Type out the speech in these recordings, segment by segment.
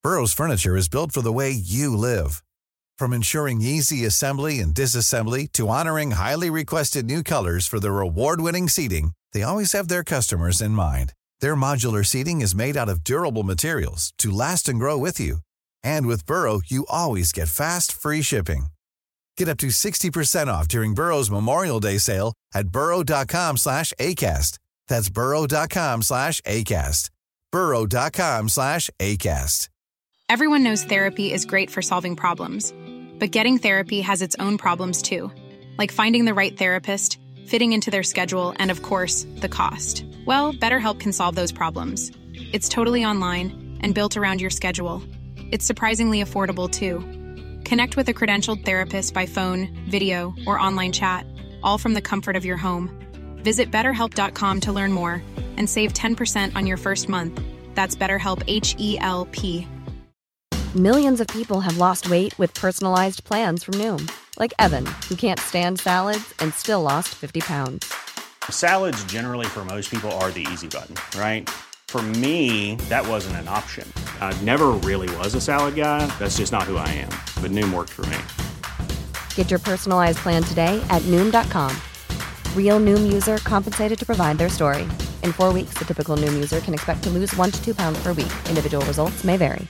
Burrow's furniture is built for the way you live. From ensuring easy assembly and disassembly to honoring highly requested new colors for their award-winning seating, they always have their customers in mind. Their modular seating is made out of durable materials to last and grow with you. And with Burrow, you always get fast, free shipping. Get up to 60% off during Burrow's Memorial Day sale at burrow.com/ACAST. That's burrow.com/ACAST. burrow.com/ACAST. Everyone knows therapy is great for solving problems, but getting therapy has its own problems too, like finding the right therapist, fitting into their schedule, and of course, the cost. Well, BetterHelp can solve those problems. It's totally online and built around your schedule. It's surprisingly affordable too. Connect with a credentialed therapist by phone, video, or online chat, all from the comfort of your home. Visit BetterHelp.com to learn more and save 10% on your first month. That's BetterHelp, H-E-L-P. Millions of people have lost weight with personalized plans from Noom. Like Evan, who can't stand salads and still lost 50 pounds. Salads generally for most people are the easy button, right? For me, that wasn't an option. I never really was a salad guy. That's just not who I am. But Noom worked for me. Get your personalized plan today at Noom.com. Real Noom user compensated to provide their story. In 4 weeks, the typical Noom user can expect to lose 1 to 2 pounds per week. Individual results may vary.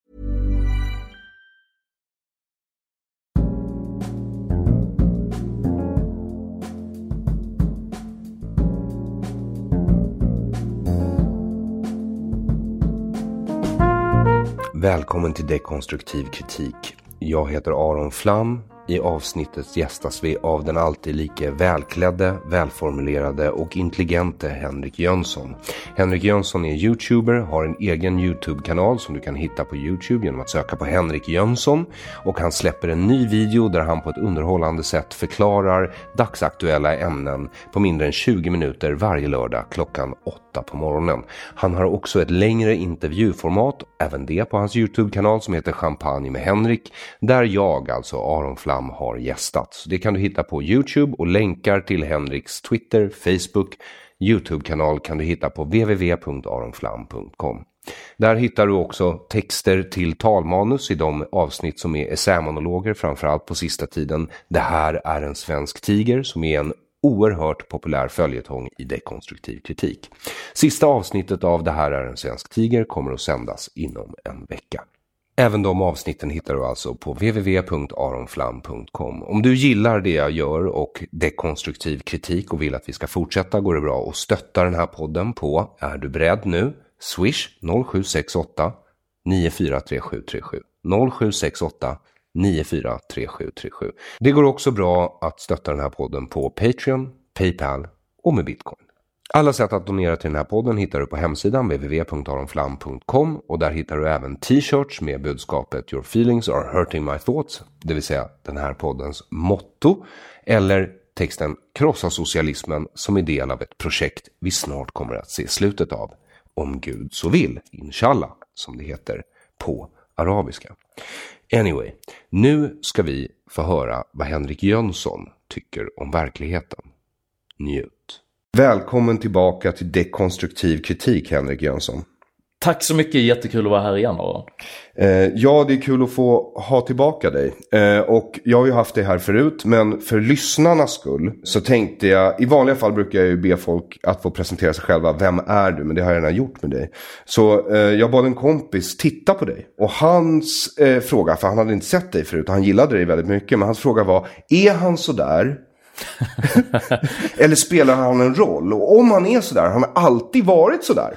Välkommen till Dekonstruktiv kritik. Jag heter Aron Flam. I avsnittet gästas vi av den alltid lika välklädde, välformulerade och intelligente Henrik Jönsson. Henrik Jönsson är YouTuber, har en egen YouTube-kanal som du kan hitta på YouTube genom att söka på Henrik Jönsson. Och han släpper en ny video där han på ett underhållande sätt förklarar dagsaktuella ämnen på mindre än 20 minuter varje lördag klockan 8 på morgonen. Han har också ett längre intervjuformat, även det på hans YouTube-kanal som heter Champagne med Henrik, där jag, alltså Aron Flam, har gästat. Så det kan du hitta på YouTube, och länkar till Henriks Twitter, Facebook, YouTube-kanal kan du hitta på www.aronflam.com. Där hittar du också texter till talmanus i de avsnitt som är essämonologer, framförallt på sista tiden. Det här är en svensk tiger, som är en oerhört populär följetong i dekonstruktiv kritik. Sista avsnittet av Det här är en svensk tiger kommer att sändas inom en vecka. Även de avsnitten hittar du alltså på www.aronflam.com. Om du gillar det jag gör och dekonstruktiv kritik och vill att vi ska fortsätta, går det bra att stötta den här podden på, är du beredd nu? Swish 0768 943737. 0768 943737. Det går också bra att stötta den här podden på Patreon, PayPal och med Bitcoin. Alla sätt att donera till den här podden hittar du på hemsidan www.aronflam.com, och där hittar du även t-shirts med budskapet Your feelings are hurting my thoughts, det vill säga den här poddens motto, eller texten Krossa socialismen, som är del av ett projekt vi snart kommer att se slutet av, om Gud så vill, inshallah, som det heter på arabiska. Anyway, nu ska vi få höra vad Henrik Jönsson tycker om verkligheten. Njut. Välkommen tillbaka till dekonstruktiv kritik, Henrik Jönsson. Tack så mycket, jättekul att vara här igen. Ja, det är kul att få ha tillbaka dig. Och jag har ju haft det här förut, men för lyssnarnas skull så tänkte jag, i vanliga fall brukar jag ju be folk att få presentera sig själva. Vem är du? Men det har jag redan gjort med dig. Så jag bad en kompis titta på dig. Och hans fråga, för han hade inte sett dig förut och han gillade dig väldigt mycket, men hans fråga var, är han så där? Eller spelar han en roll? Och om han är sådär, han har alltid varit sådär.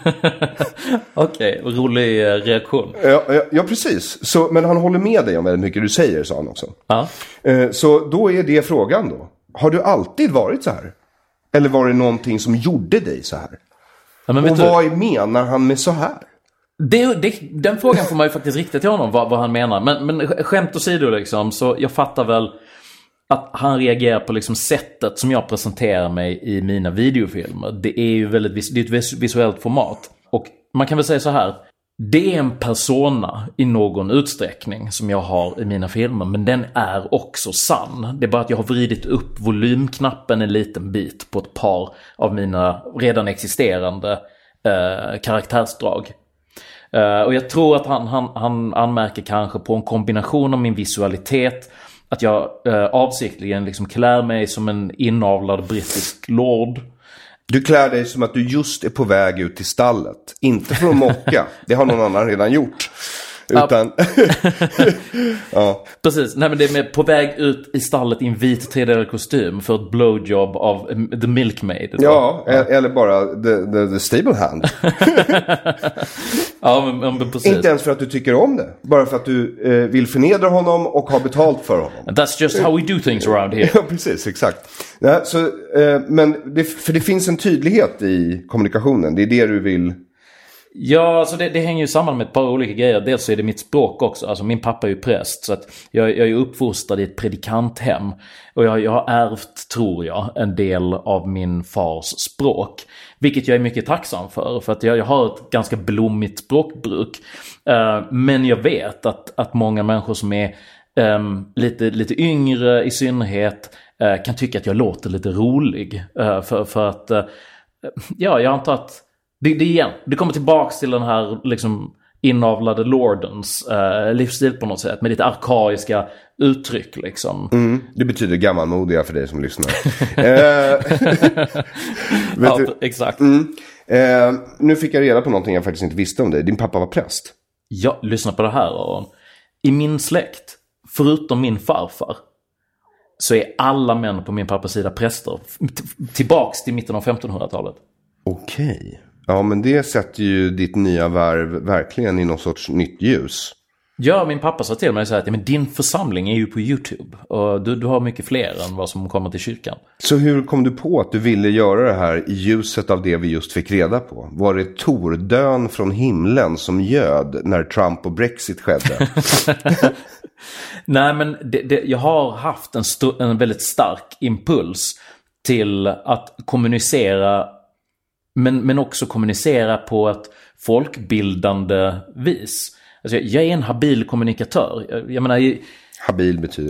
Okej, rolig reaktion. Ja, precis. Så, men han håller med dig om väldigt mycket du säger, sa han också. Ja. Så då är det frågan då. Har du alltid varit så här? Eller var det någonting som gjorde dig så här? Ja, men och vad menar han med så här? Den frågan får man ju faktiskt rikta till honom, vad han menar. Men skämt åsido liksom, så jag fattar väl att han reagerar på liksom sättet som jag presenterar mig i mina videofilmer. Det är ju det är ett visuellt format. Och man kan väl säga så här, det är en persona i någon utsträckning som jag har i mina filmer, men den är också sann. Det är bara att jag har vridit upp volymknappen en liten bit på ett par av mina redan existerande karaktärsdrag. Och jag tror att han anmärker kanske på en kombination av min visualitet, att jag avsiktligen liksom klär mig som en inavlad brittisk lord. Du klär dig som att du just är på väg ut till stallet. Inte för att mocka. Det har någon annan redan gjort. Utan... ja. Precis. Nej, men det är på väg ut i stallet i en vit 3D kostym för ett blowjob av The Milkmaid. Ja, eller bara the stable hand. Ja, men precis. Inte ens för att du tycker om det. Bara för att du vill förnedra honom och ha betalt för honom. That's just how we do things around here. Ja, precis. Exakt. Ja, så, men det finns en tydlighet i kommunikationen. Det är det du vill... Ja, alltså det hänger ju samman med ett par olika grejer. Dels så är det mitt språk också. Alltså min pappa är ju präst, så att jag är uppfostrad i ett predikanthem. Och jag har ärvt, tror jag, en del av min fars språk. Vilket jag är mycket tacksam för att jag har ett ganska blommigt språkbruk. Men jag vet att många människor som är lite yngre i synnerhet kan tycka att jag låter lite rolig. För att, ja, jag antar att det kommer tillbaks till den här liksom inavlade lordens livsstil på något sätt, med lite arkaiska uttryck liksom. Det betyder gammalmodiga för dig som lyssnar. Ja, exakt. Nu fick jag reda på någonting jag faktiskt inte visste om dig. Din pappa var präst. Ja, lyssna på det här, Aron. I min släkt, förutom min farfar, så är alla män på min pappas sida präster. Tillbaks till mitten av 1500-talet. Okej. Ja, men det sätter ju ditt nya värv verkligen i någon sorts nytt ljus. Ja, min pappa sa till mig så här att men din församling är ju på YouTube. Och du har mycket fler än vad som kommer till kyrkan. Så hur kom du på att du ville göra det här i ljuset av det vi just fick reda på? Var det tordön från himlen som göd när Trump och Brexit skedde? Nej, men jag har haft en väldigt stark impuls till att kommunicera, men också kommunicera på ett folkbildande vis. Alltså jag är en habil kommunikatör. Jag menar... Habil betyder...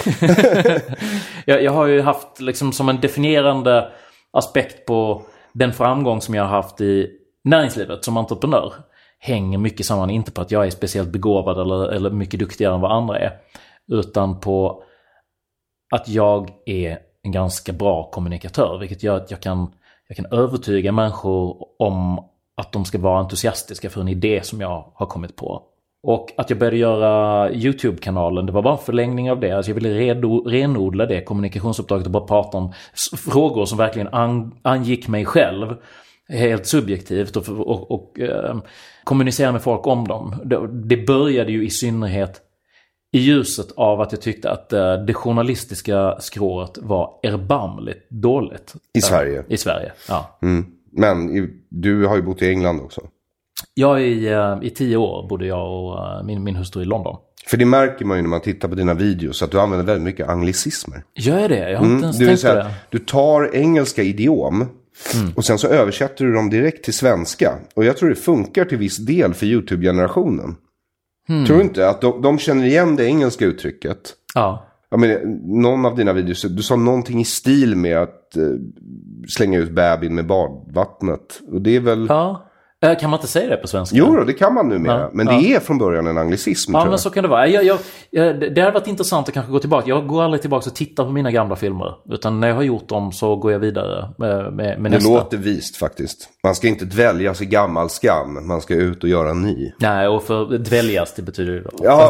Ja. jag har ju haft liksom som en definierande aspekt på den framgång som jag har haft i näringslivet som entreprenör. Hänger mycket samman, inte på att jag är speciellt begåvad eller mycket duktigare än vad andra är. Utan på att jag är en ganska bra kommunikatör. Vilket gör att jag kan övertyga människor om att de ska vara entusiastiska för en idé som jag har kommit på. Och att jag började göra YouTube-kanalen, det var bara en förlängning av det. Alltså jag ville renodla det kommunikationsuppdraget och bara prata om frågor som verkligen angick mig själv. Helt subjektivt och kommunicera med folk om dem. Det började ju i synnerhet i ljuset av att jag tyckte att det journalistiska skrået var erbarmligt dåligt. I Sverige? I Sverige, ja. Men du har ju bott i England också. Jag i 10 år bodde jag och min hustru i London. För det märker man ju när man tittar på dina videos att du använder väldigt mycket anglicismer. Gör det? Jag har inte ens tänkt på det. Du tar engelska idiom och sen så översätter du dem direkt till svenska. Och jag tror det funkar till viss del för YouTube-generationen. Tror du inte att de känner igen det engelska uttrycket? Ja. Jag menar, någon av dina videos, du sa någonting i stil med att slänga ut bebin med badvattnet. Och det är väl... Ja. Kan man inte säga det på svenska? Jo, det kan man numera. Ja, men det är från början en anglicism, tror jag. Men så kan det vara. Det har varit intressant att kanske gå tillbaka. Jag går aldrig tillbaka och tittar på mina gamla filmer. Utan när jag har gjort dem så går jag vidare med nästa. Det låter vist faktiskt. Man ska inte dväljas i gammal skam. Man ska ut och göra ny. Nej, och för dväljas, det betyder ju... Ja,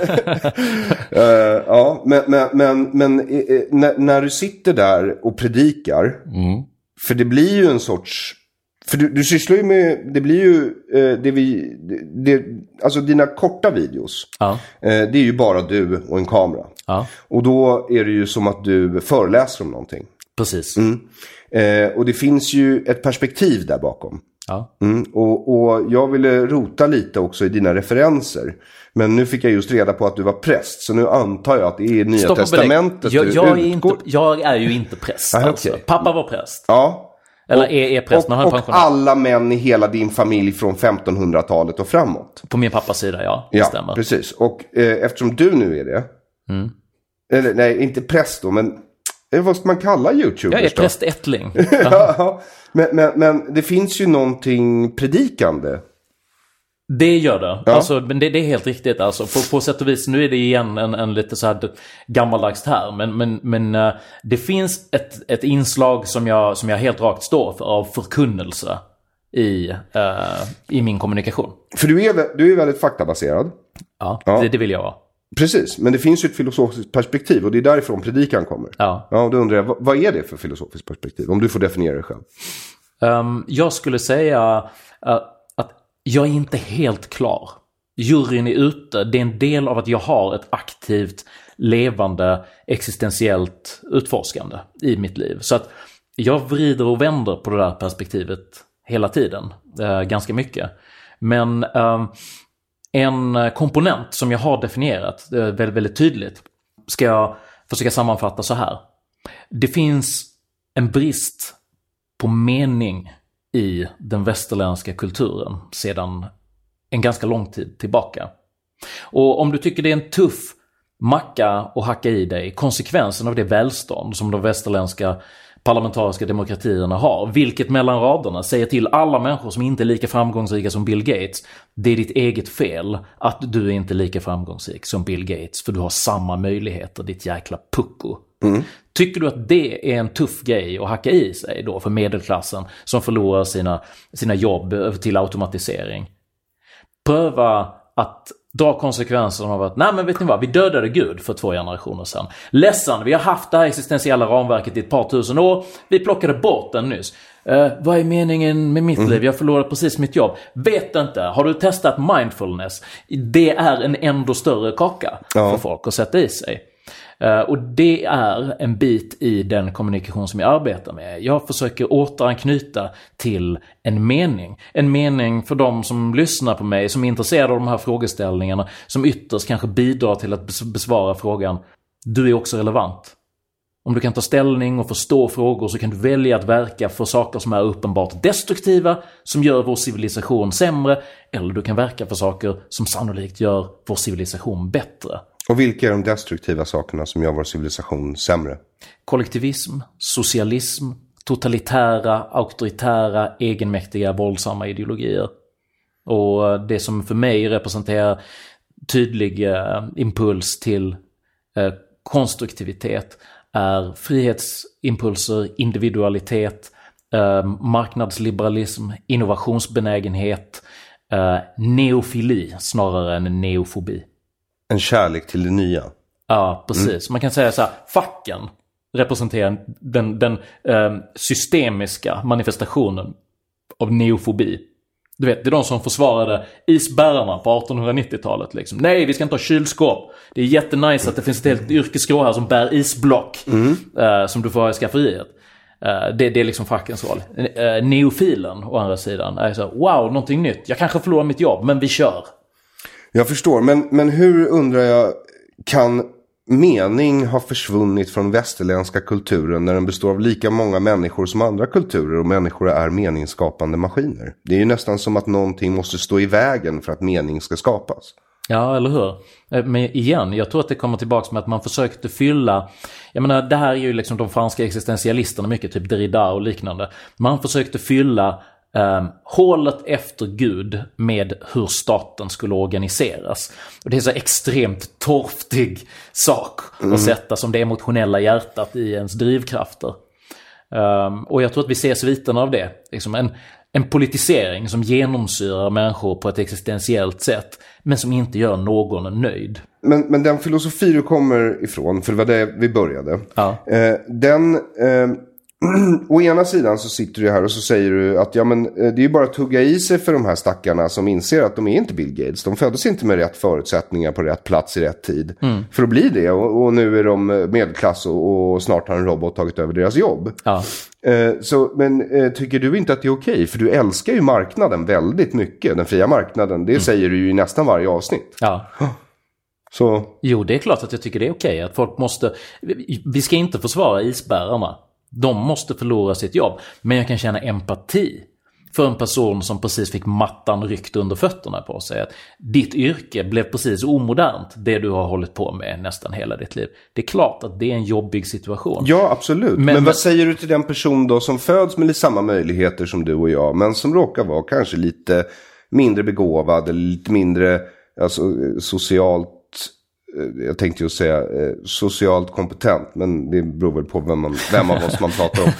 ja, men när du sitter där och predikar. För det blir ju en sorts... För du sysslar ju med, det blir ju, alltså dina korta videos, det är ju bara du och en kamera. Ja. Och då är det ju som att du föreläser om någonting. Precis. Och det finns ju ett perspektiv där bakom. Ja. Och jag ville rota lite också i dina referenser. Men nu fick jag just reda på att du var präst. Så nu antar jag att det är Nya Testamentet jag är ju inte präst. Alltså. Okay. Pappa var präst. Ja. Eller är präst, men han är pensionär. Och alla män i hela din familj från 1500-talet och framåt. På min pappas sida, ja. Det stämmer. Precis. Och eftersom du nu är det. Eller nej, inte präst då, men vad ska man kalla YouTubers? Jag är prästättling. Ja. Ja, men det finns ju någonting predikande. Det gör det. Ja. Alltså, men det är helt riktigt. Alltså, på sätt och vis, nu är det igen en lite så här gammaldags term. Men det finns ett inslag som jag helt rakt står för av förkunnelse i min kommunikation. För du är väldigt faktabaserad. Ja. Det vill jag vara. Precis, men det finns ju ett filosofiskt perspektiv och det är därifrån predikan kommer. Ja. Ja, och då undrar jag, vad är det för filosofiskt perspektiv? Om du får definiera det själv. Jag skulle säga att jag är inte helt klar. Juryn är ute. Det är en del av att jag har ett aktivt, levande, existentiellt utforskande i mitt liv. Så att jag vrider och vänder på det där perspektivet hela tiden. Ganska mycket. Men en komponent som jag har definierat väldigt, väldigt tydligt ska jag försöka sammanfatta så här. Det finns en brist på mening i den västerländska kulturen sedan en ganska lång tid tillbaka. Och om du tycker det är en tuff macka att hacka i dig, konsekvensen av det välstånd som de västerländska parlamentariska demokratierna har, vilket mellan raderna säger till alla människor som inte är lika framgångsrika som Bill Gates, det är ditt eget fel att du är inte lika framgångsrik som Bill Gates, för du har samma möjligheter, ditt jäkla pucko. Tycker du att det är en tuff grej att hacka i sig då för medelklassen som förlorar sina jobb till automatisering? Pröva att dra konsekvenserna av att, nej men vet ni vad, vi dödade Gud för 2 generationer sedan. Ledsen, vi har haft det här existentiella ramverket i ett par tusen år, vi plockade bort den nyss. Vad är meningen med mitt liv? Jag förlorade precis mitt jobb. Vet inte, har du testat mindfulness? Det är en ändå större kaka för folk att sätta i sig. Och det är en bit i den kommunikation som jag arbetar med. Jag försöker återanknyta till en mening. En mening för de som lyssnar på mig, som är intresserade av de här frågeställningarna, som ytterst kanske bidrar till att besvara frågan: du är också relevant. Om du kan ta ställning och förstå frågor så kan du välja att verka för saker som är uppenbart destruktiva, som gör vår civilisation sämre, eller du kan verka för saker som sannolikt gör vår civilisation bättre. Och vilka är de destruktiva sakerna som gör vår civilisation sämre? Kollektivism, socialism, totalitära, auktoritära, egenmäktiga, våldsamma ideologier. Och det som för mig representerar tydlig impuls till konstruktivitet är frihetsimpulser, individualitet, marknadsliberalism, innovationsbenägenhet, neofili snarare än neofobi. En kärlek till det nya. Ja, precis. Man kan säga så här, facken representerar den systemiska manifestationen av neofobi. Du vet, det är de som försvarade isbärarna på 1890-talet liksom. Nej, vi ska inte ha kylskåp. Det är jättenice att det finns ett helt yrkesgrå här som bär isblock som du får ha i skafferiet. Det är liksom fackens roll. Neofilen å andra sidan är så här, wow, någonting nytt. Jag kanske förlorar mitt jobb, men vi kör. Jag förstår, men hur, undrar jag, kan mening ha försvunnit från västerländska kulturen när den består av lika många människor som andra kulturer och människor är meningsskapande maskiner? Det är ju nästan som att någonting måste stå i vägen för att mening ska skapas. Ja, eller hur? Men igen, jag tror att det kommer tillbaka med att man försökte fylla, jag menar, det här är ju liksom de franska existentialisterna mycket, typ Derrida och liknande. Man försökte fylla hålet efter Gud med hur staten skulle organiseras. Och det är så extremt torftig sak att sätta som det emotionella hjärtat i ens drivkrafter. Och jag tror att vi ser sviten av det. Liksom en politisering som genomsyrar människor på ett existentiellt sätt, men som inte gör någon nöjd. Men den filosofi du kommer ifrån, för det var det vi började, å ena sidan så sitter du här och så säger du att ja, men det är ju bara att tugga i sig för de här stackarna som inser att de är inte Bill Gates. De föddes inte med rätt förutsättningar på rätt plats i rätt tid för att bli det. Och nu är de medelklass och snart har en robot tagit över deras jobb. Ja. Men tycker du inte att det är okej? För du älskar ju marknaden väldigt mycket. Den fria marknaden, det säger du ju i nästan varje avsnitt. Ja. Så. Jo, det är klart att jag tycker det är okej. Att folk måste, vi ska inte försvara isbärarna. De måste förlora sitt jobb. Men jag kan känna empati för en person som precis fick mattan ryckt under fötterna på sig. Att ditt yrke blev precis omodernt, det du har hållit på med nästan hela ditt liv. Det är klart att det är en jobbig situation. Ja, absolut. Men vad säger du till den person då som föds med samma möjligheter som du och jag, men som råkar vara kanske lite mindre begåvad eller lite mindre alltså, socialt, jag tänkte ju säga socialt kompetent, men det beror väl på vem av oss man pratar om.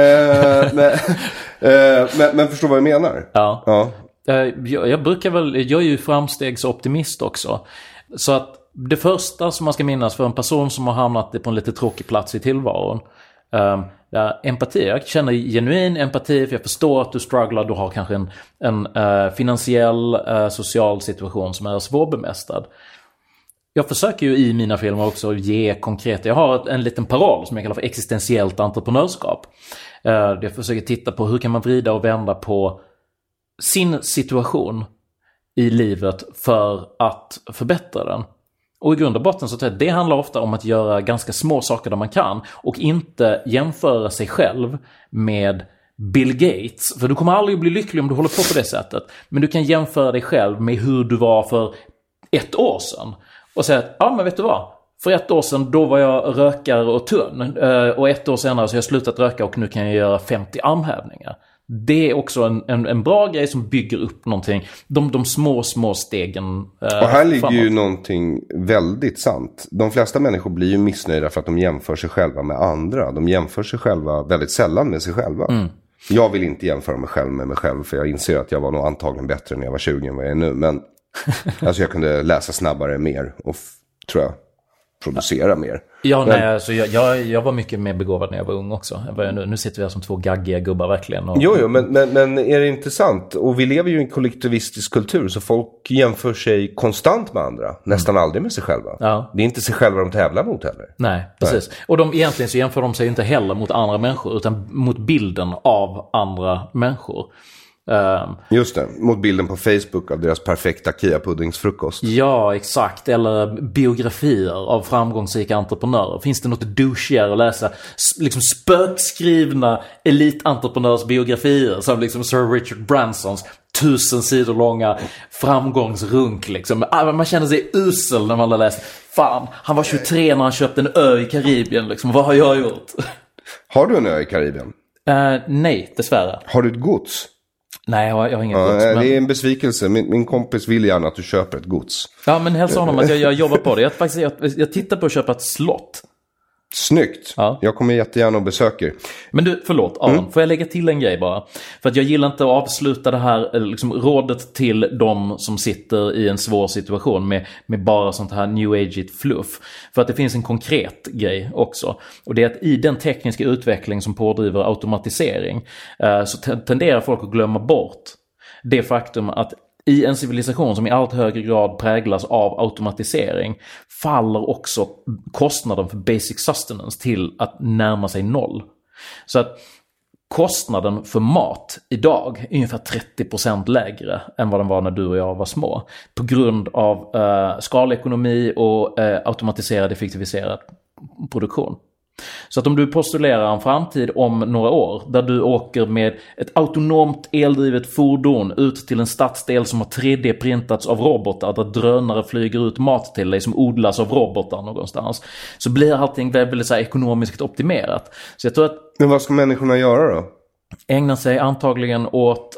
Men förstår vad jag menar? Ja. Jag brukar väl, jag är ju framstegsoptimist också. Så att det första som man ska minnas för en person som har hamnat på en lite tråkig plats i tillvaron, empati. Jag känner genuin empati, för jag förstår att du strugglar, du har kanske en finansiell, social situation som är svårbemästrad. Jag försöker ju i mina filmer också ge konkreta, jag har en liten paroll som jag kallar för existentiellt entreprenörskap. Jag försöker titta på hur kan man vrida och vända på sin situation i livet för att förbättra den. Och i grund och botten så tror jag det handlar ofta om att göra ganska små saker där man kan och inte jämföra sig själv med Bill Gates. För du kommer aldrig bli lycklig om du håller på det sättet. Men du kan jämföra dig själv med hur du var för 1 år sedan. Och säga att, ja men vet du vad? För 1 år sedan då var jag rökare och tunn. Och 1 år senare så har jag slutat röka och nu kan jag göra 50 armhävningar. Det är också en bra grej som bygger upp någonting. De små stegen och här ligger framåt. ju någonting väldigt sant. De flesta människor blir ju missnöjda för att de jämför sig själva med andra. De jämför sig själva väldigt sällan med sig själva. Jag vill inte jämföra mig själv med mig själv, för jag inser att jag var nog antagligen bättre när jag var 20 än vad jag är nu. Men alltså jag kunde läsa snabbare mer och tror jag producera mer. Ja, nej, alltså jag var mycket mer begåvad när jag var ung också. Nu sitter vi här som 2 gaggiga gubbar verkligen. Och... Jo, men är det intressant? Och vi lever ju i en kollektivistisk kultur, så folk jämför sig konstant med andra. Nästan aldrig med sig själva. Ja. Det är inte sig själva de tävlar mot heller. Nej, precis. Nej. Och egentligen så jämför de sig inte heller mot andra människor, utan mot bilden av andra människor. Just det, mot bilden på Facebook av deras perfekta Kia-puddingsfrukost. Ja, exakt. Eller biografier av framgångsrika entreprenörer. Finns det något douchigare att läsa? Liksom spökskrivna elidentreprenörsbiografier som liksom Sir Richard Bransons 1000 sidor långa framgångsrunk liksom. Man känner sig usel när man har läst. Fan, han var 23 när han köpte en ö i Karibien liksom. Vad har jag gjort? Har du en ö i Karibien? Nej, dessvärre. Har du ett gods? Nej, jag har inget gods. Men... Det är en besvikelse. Min kompis vill gärna att du köper ett gods. Ja, men hälsa honom att jag jobbar på det. Jag tittar på att köpa ett slott. Snyggt. Ja. Jag kommer jättegärna och besöker. Men du, förlåt Aron, får jag lägga till en grej bara? För att jag gillar inte att avsluta det här liksom, rådet till de som sitter i en svår situation med bara sånt här new age-igt fluff. För att det finns en konkret grej också. Och det är att i den tekniska utveckling som pådriver automatisering så tenderar folk att glömma bort det faktum att i en civilisation som i allt högre grad präglas av automatisering faller också kostnaden för basic sustenance till att närma sig 0. Så att kostnaden för mat idag är ungefär 30% lägre än vad den var när du och jag var små. På grund av skalekonomi och automatiserad, effektiviserad produktion. Så att om du postulerar en framtid om några år där du åker med ett autonomt eldrivet fordon ut till en stadsdel som har 3D-printats av robotar, där drönare flyger ut mat till dig som odlas av robotar någonstans, så blir allting väldigt så här ekonomiskt optimerat. Så jag tror att... Men vad ska människorna göra då? Ägna sig antagligen åt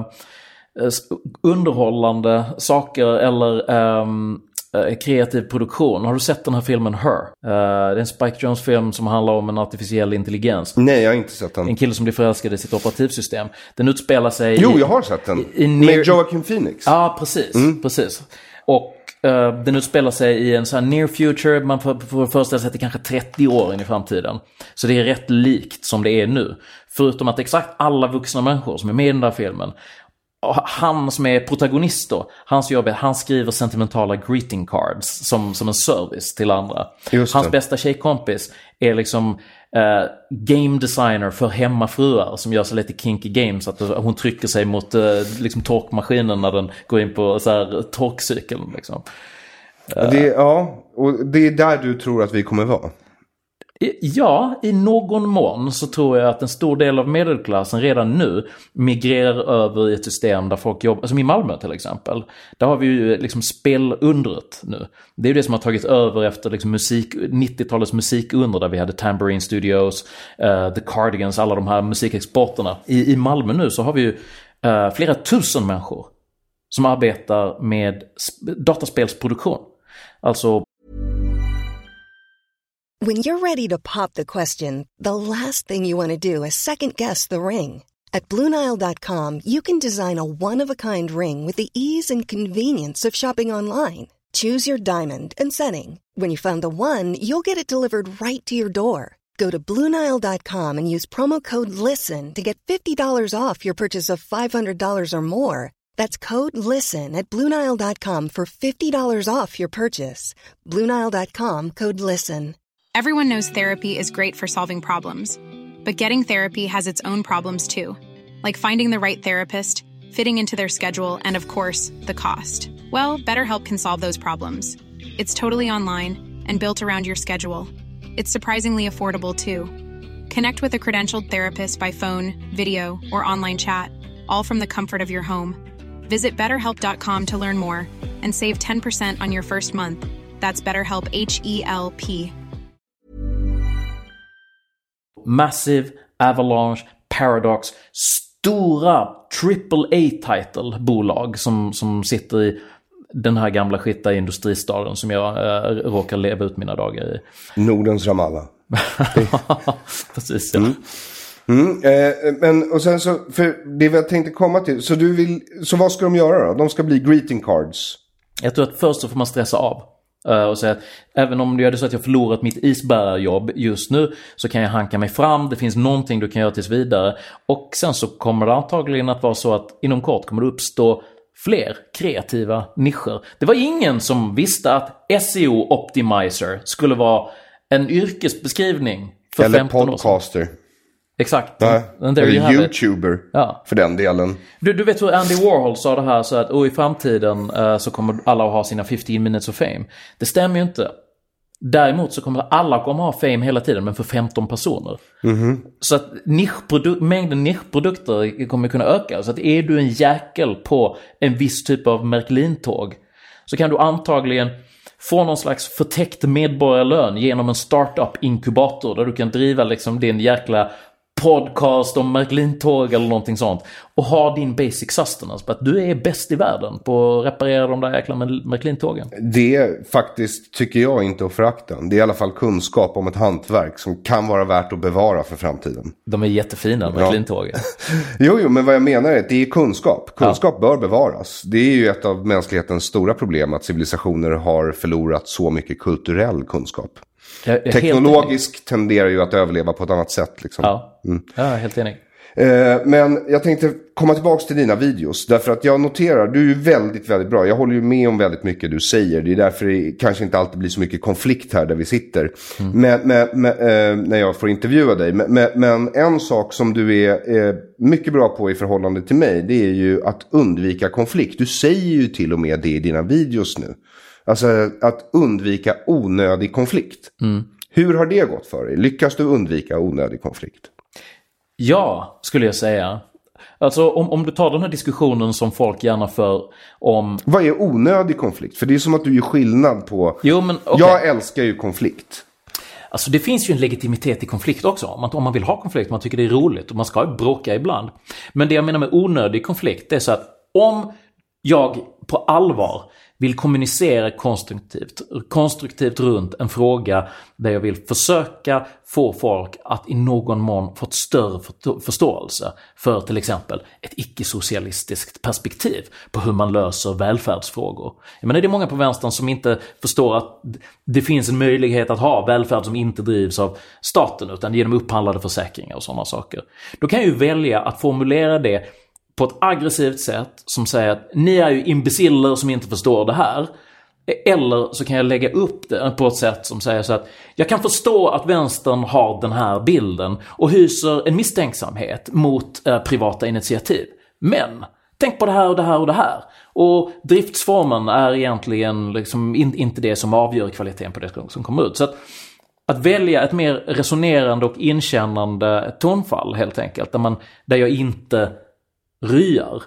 underhållande saker eller... kreativ produktion. Har du sett den här filmen Her? Det är en Spike Jonze-film som handlar om en artificiell intelligens. Nej, jag har inte sett den. En kille som blir förälskad i sitt operativsystem. Den utspelar sig... Jo, jag har sett den. Med Joaquin Phoenix. Ja, precis. Precis. Och den utspelar sig i en sån här near future. Man får föreställa sig att det kanske 30 år in i framtiden. Så det är rätt likt som det är nu. Förutom att exakt alla vuxna människor som är med i den där filmen, han som är protagonist då, hans jobb är att han skriver sentimentala greeting cards som en service till andra. Hans bästa tjejkompis är liksom game designer för hemmafruar som gör så lite kinky games, att hon trycker sig mot liksom torkmaskinen när den går in på så här torkcykeln liksom. Och det är där du tror att vi kommer vara. Ja, i någon mån så tror jag att en stor del av medelklassen redan nu migrerar över i ett system där folk jobbar, som i Malmö till exempel. Där har vi ju liksom spelundret nu. Det är ju det som har tagit över efter liksom 90-talets musikunder, där vi hade Tambourine Studios, The Cardigans, alla de här musikexporterna. I Malmö nu så har vi ju flera tusen människor som arbetar med dataspelsproduktion. Alltså... When you're ready to pop the question, the last thing you want to do is second guess the ring. At BlueNile.com, you can design a one-of-a-kind ring with the ease and convenience of shopping online. Choose your diamond and setting. When you find the one, you'll get it delivered right to your door. Go to BlueNile.com and use promo code LISTEN to get $50 off your purchase of $500 or more. That's code LISTEN at BlueNile.com for $50 off your purchase. BlueNile.com, code LISTEN. Everyone knows therapy is great for solving problems. But getting therapy has its own problems too. Like finding the right therapist, fitting into their schedule, and of course, the cost. Well, BetterHelp can solve those problems. It's totally online and built around your schedule. It's surprisingly affordable too. Connect with a credentialed therapist by phone, video, or online chat, all from the comfort of your home. Visit BetterHelp.com to learn more and save 10% on your first month. That's BetterHelp, H-E-L-P. Massive, Avalanche, Paradox, stora AAA-title-bolag som sitter i den här gamla skita industristaden som jag råkar leva ut mina dagar i. Nordens Ramallah. Precis, ja. Men och sen så, för det vi tänkte komma till, så vad ska de göra då? De ska bli greeting cards. Jag tror att först så får man stressa av. Och säga att även om det är så att jag förlorat mitt isbärarjobb just nu, så kan jag hanka mig fram. Det finns någonting du kan göra tills vidare. Och sen så kommer det antagligen att vara så att inom kort kommer det uppstå fler kreativa nischer. Det var ingen som visste att SEO Optimizer skulle vara en yrkesbeskrivning för eller 15 år sedan. podcaster. Exakt. Eller YouTuber, ja. För den delen. Du vet hur Andy Warhol sa det här, så att i framtiden så kommer alla att ha sina 15 minutes of fame. Det stämmer ju inte. Däremot så kommer alla ha fame hela tiden, men för 15 personer. Så att mängden nischprodukter kommer kunna öka. Så att är du en jäkel på en viss typ av Märklin-tåg, så kan du antagligen få någon slags förtäckt medborgarlön genom en startup-inkubator där du kan driva liksom din jäkla podcast om Märklin-tåg eller någonting sånt och ha din basic sustenance på att du är bäst i världen på att reparera de där jäkla Märklin-tågen. Det är faktiskt, tycker jag, inte att förakta. Det är i alla fall kunskap om ett hantverk som kan vara värt att bevara för framtiden. De är jättefina, Märklin-tågen. Jo, men vad jag menar är att det är kunskap. Kunskap bör bevaras. Det är ju ett av mänsklighetens stora problem att civilisationer har förlorat så mycket kulturell kunskap. Teknologisk tenderar ju att överleva på ett annat sätt liksom. Ja, helt enig. Men jag tänkte komma tillbaka till dina videos, därför att jag noterar, du är väldigt, väldigt bra. Jag håller ju med om väldigt mycket du säger. Det är därför det kanske inte alltid blir så mycket konflikt här där vi sitter när jag får intervjua dig. Men en sak som du är mycket bra på i förhållande till mig, det är ju att undvika konflikt. Du säger ju till och med det i dina videos nu. Alltså att undvika onödig konflikt. Hur har det gått för dig? Lyckas du undvika onödig konflikt? Ja, skulle jag säga. Alltså om du tar den här diskussionen som folk gärna för om... Vad är onödig konflikt? För det är som att du gör skillnad på... Jo, men, okay. Jag älskar ju konflikt. Alltså det finns ju en legitimitet i konflikt också. Om man vill ha konflikt, man tycker det är roligt och man ska ju bråka ibland. Men det jag menar med onödig konflikt, det är så att om jag på allvar vill kommunicera konstruktivt runt en fråga där jag vill försöka få folk att i någon mån få ett större förståelse för till exempel ett icke-socialistiskt perspektiv på hur man löser välfärdsfrågor. Jag menar, det är många på vänstern som inte förstår att det finns en möjlighet att ha välfärd som inte drivs av staten utan genom upphandlade försäkringar och sådana saker. Då kan jag ju välja att formulera det på ett aggressivt sätt som säger att ni är ju imbeciller som inte förstår det här. Eller så kan jag lägga upp det på ett sätt som säger så att jag kan förstå att vänstern har den här bilden och hyser en misstänksamhet mot privata initiativ. Men tänk på det här och det här och det här. Och driftsformen är egentligen liksom inte det som avgör kvaliteten på det som kommer ut. Så att välja ett mer resonerande och inkännande tonfall helt enkelt. Där jag inte ryar.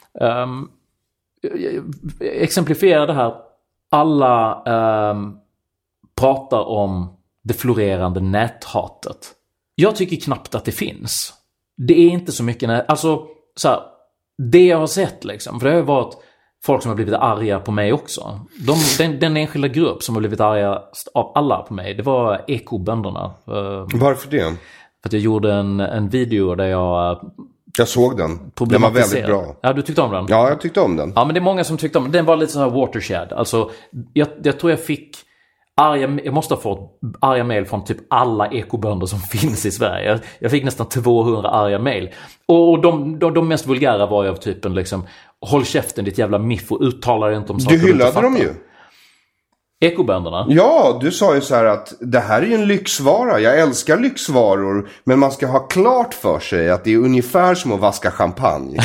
Exemplifierar det här. Alla pratar om det florerande näthatet. Jag tycker knappt att det finns. Det är inte så mycket alltså så här, det jag har sett liksom, för det har varit folk som har blivit arga på mig också. Den enskilda grupp som har blivit arga av alla på mig, det var ekobönderna. Varför det? För att jag gjorde en video där jag såg den. Den var väldigt bra. Ja, du tyckte om den? Ja, jag tyckte om den. Ja, men det är många som tyckte om den. Den var lite så här watershed. Alltså, jag tror jag fick jag måste ha fått arga mejl från typ alla ekobönder som finns i Sverige. Jag fick nästan 200 arga mejl. Och de mest vulgära var ju av typen liksom, håll käften ditt jävla miffo, uttalar inte om saker du hyllade dem ju. Ekobönderna? Ja, du sa ju så här att det här är ju en lyxvara. Jag älskar lyxvaror, men man ska ha klart för sig att det är ungefär som att vaska champagne.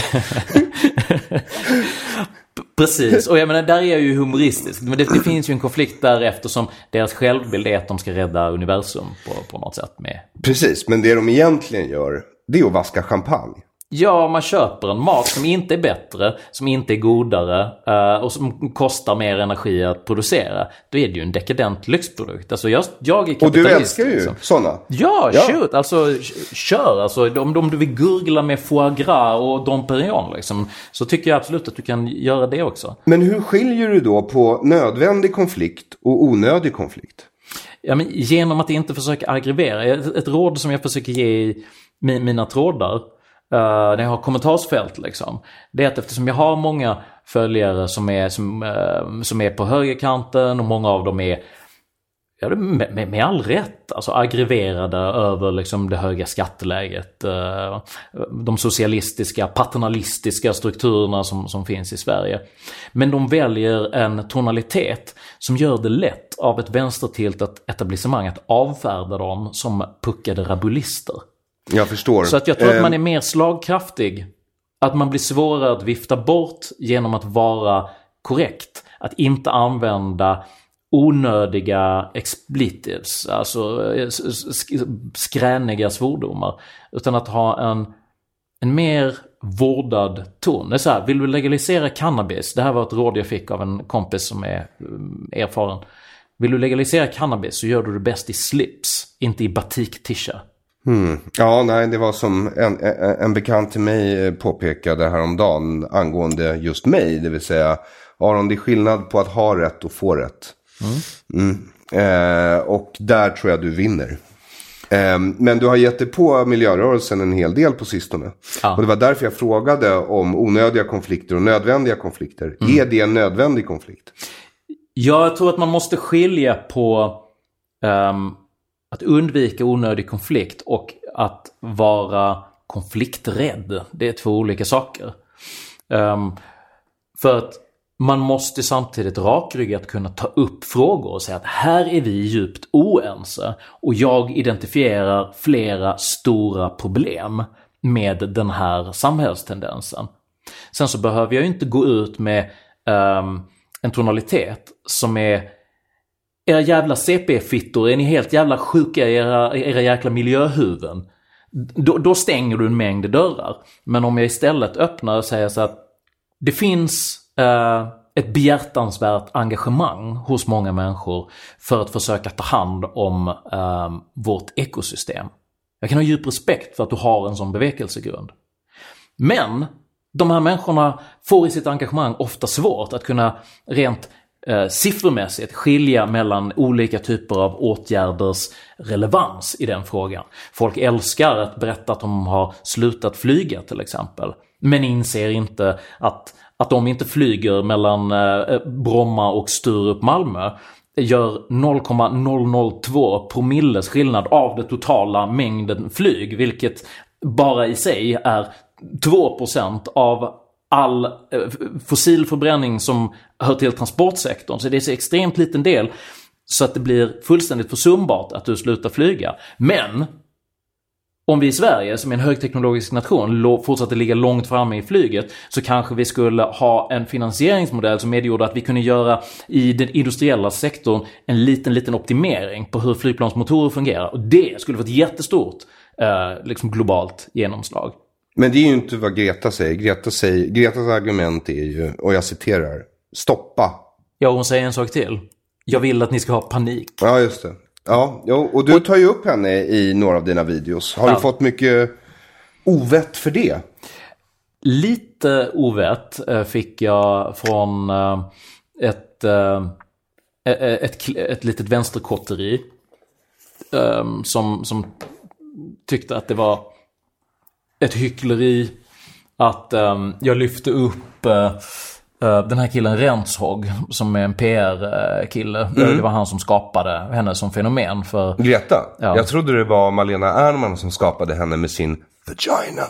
Precis, och jag menar, där är jag ju humoristisk. Men det finns ju en konflikt där eftersom deras självbild är att de ska rädda universum på något sätt med. Precis, men det de egentligen gör, det är att vaska champagne. Ja, man köper en mat som inte är bättre, som inte är godare och som kostar mer energi att producera. Då är det ju en dekadent lyxprodukt. Alltså jag är kapitalist. Och du älskar ju liksom sådana. Ja, shoot. Alltså, kör. Alltså, om du vill gurgla med foie gras och Dom Perignon liksom, så tycker jag absolut att du kan göra det också. Men hur skiljer du då på nödvändig konflikt och onödig konflikt? Ja, men genom att inte försöka aggravera. Ett råd som jag försöker ge i mina trådar, när jag har kommentarsfält liksom, det är att eftersom jag har många följare som är på högerkanten och många av dem är med all rätt alltså aggreverade över liksom det höga skatteläget, de socialistiska, paternalistiska strukturerna som finns i Sverige. Men de väljer en tonalitet som gör det lätt av ett vänstertiltat etablissemang att avfärda dem som puckade rabulister. Jag förstår. Så att jag tror att man är mer slagkraftig. Att man blir svårare att vifta bort genom att vara korrekt. Att inte använda onödiga expletives, alltså skräniga svordomar. Utan att ha en mer vårdad ton. Det är så här, vill du legalisera cannabis? Det här var ett råd jag fick av en kompis som är erfaren. Vill du legalisera cannabis så gör du det bäst i slips, inte i batik-tisha. Ja, nej, det var som en bekant till mig påpekade häromdagen angående just mig. Det vill säga, Aron, det är skillnad på att ha rätt och få rätt. Och där tror jag du vinner. Men du har gett dig på miljörörelsen en hel del på sistone. Ja. Och det var därför jag frågade om onödiga konflikter och nödvändiga konflikter. Är det en nödvändig konflikt? Ja, jag tror att man måste skilja på att undvika onödig konflikt och att vara konflikträdd. Det är två olika saker. För att man måste samtidigt rakryggat kunna ta upp frågor och säga att här är vi djupt oense och jag identifierar flera stora problem med den här samhällstendensen. Sen så behöver jag inte gå ut med en tonalitet som är era jävla CP-fittor, är ni helt jävla sjuka i era jäkla miljöhuvuden? Då stänger du en mängd dörrar. Men om jag istället öppnar och säger så att det finns ett behjärtansvärt engagemang hos många människor för att försöka ta hand om vårt ekosystem. Jag kan ha djup respekt för att du har en sån bevekelsegrund. Men de här människorna får i sitt engagemang ofta svårt att kunna rent siffermässigt skilja mellan olika typer av åtgärders relevans i den frågan. Folk älskar att berätta att de har slutat flyga till exempel, men inser inte att de inte flyger mellan Bromma och Sturup-Malmö gör 0,002 promilles skillnad av det totala mängden flyg, vilket bara i sig är 2% av all fossilförbränning som hör till transportsektorn. Så det är så extremt liten del så att det blir fullständigt försumbart att du slutar flyga. Men om vi i Sverige som är en högteknologisk nation fortsatte ligga långt framme i flyget, så kanske vi skulle ha en finansieringsmodell som medgjorde att vi kunde göra i den industriella sektorn en liten optimering på hur flygplansmotorer fungerar. Och det skulle få ett jättestort liksom globalt genomslag. Men det är ju inte vad Greta säger. Gretas argument är ju, och jag citerar, stoppa. Ja, hon säger en sak till. Jag vill att ni ska ha panik. Ja, just det. Ja, och du tar ju upp henne i några av dina videos. Har du fått mycket ovett för det? Lite ovett fick jag från ett litet vänsterkotteri som tyckte att det var ett hyckleri att jag lyfte upp den här killen Renshog som är en PR-kille. Det var han som skapade henne som fenomen för Greta. Ja. Jag trodde det var Malena Ernman som skapade henne med sin vagina.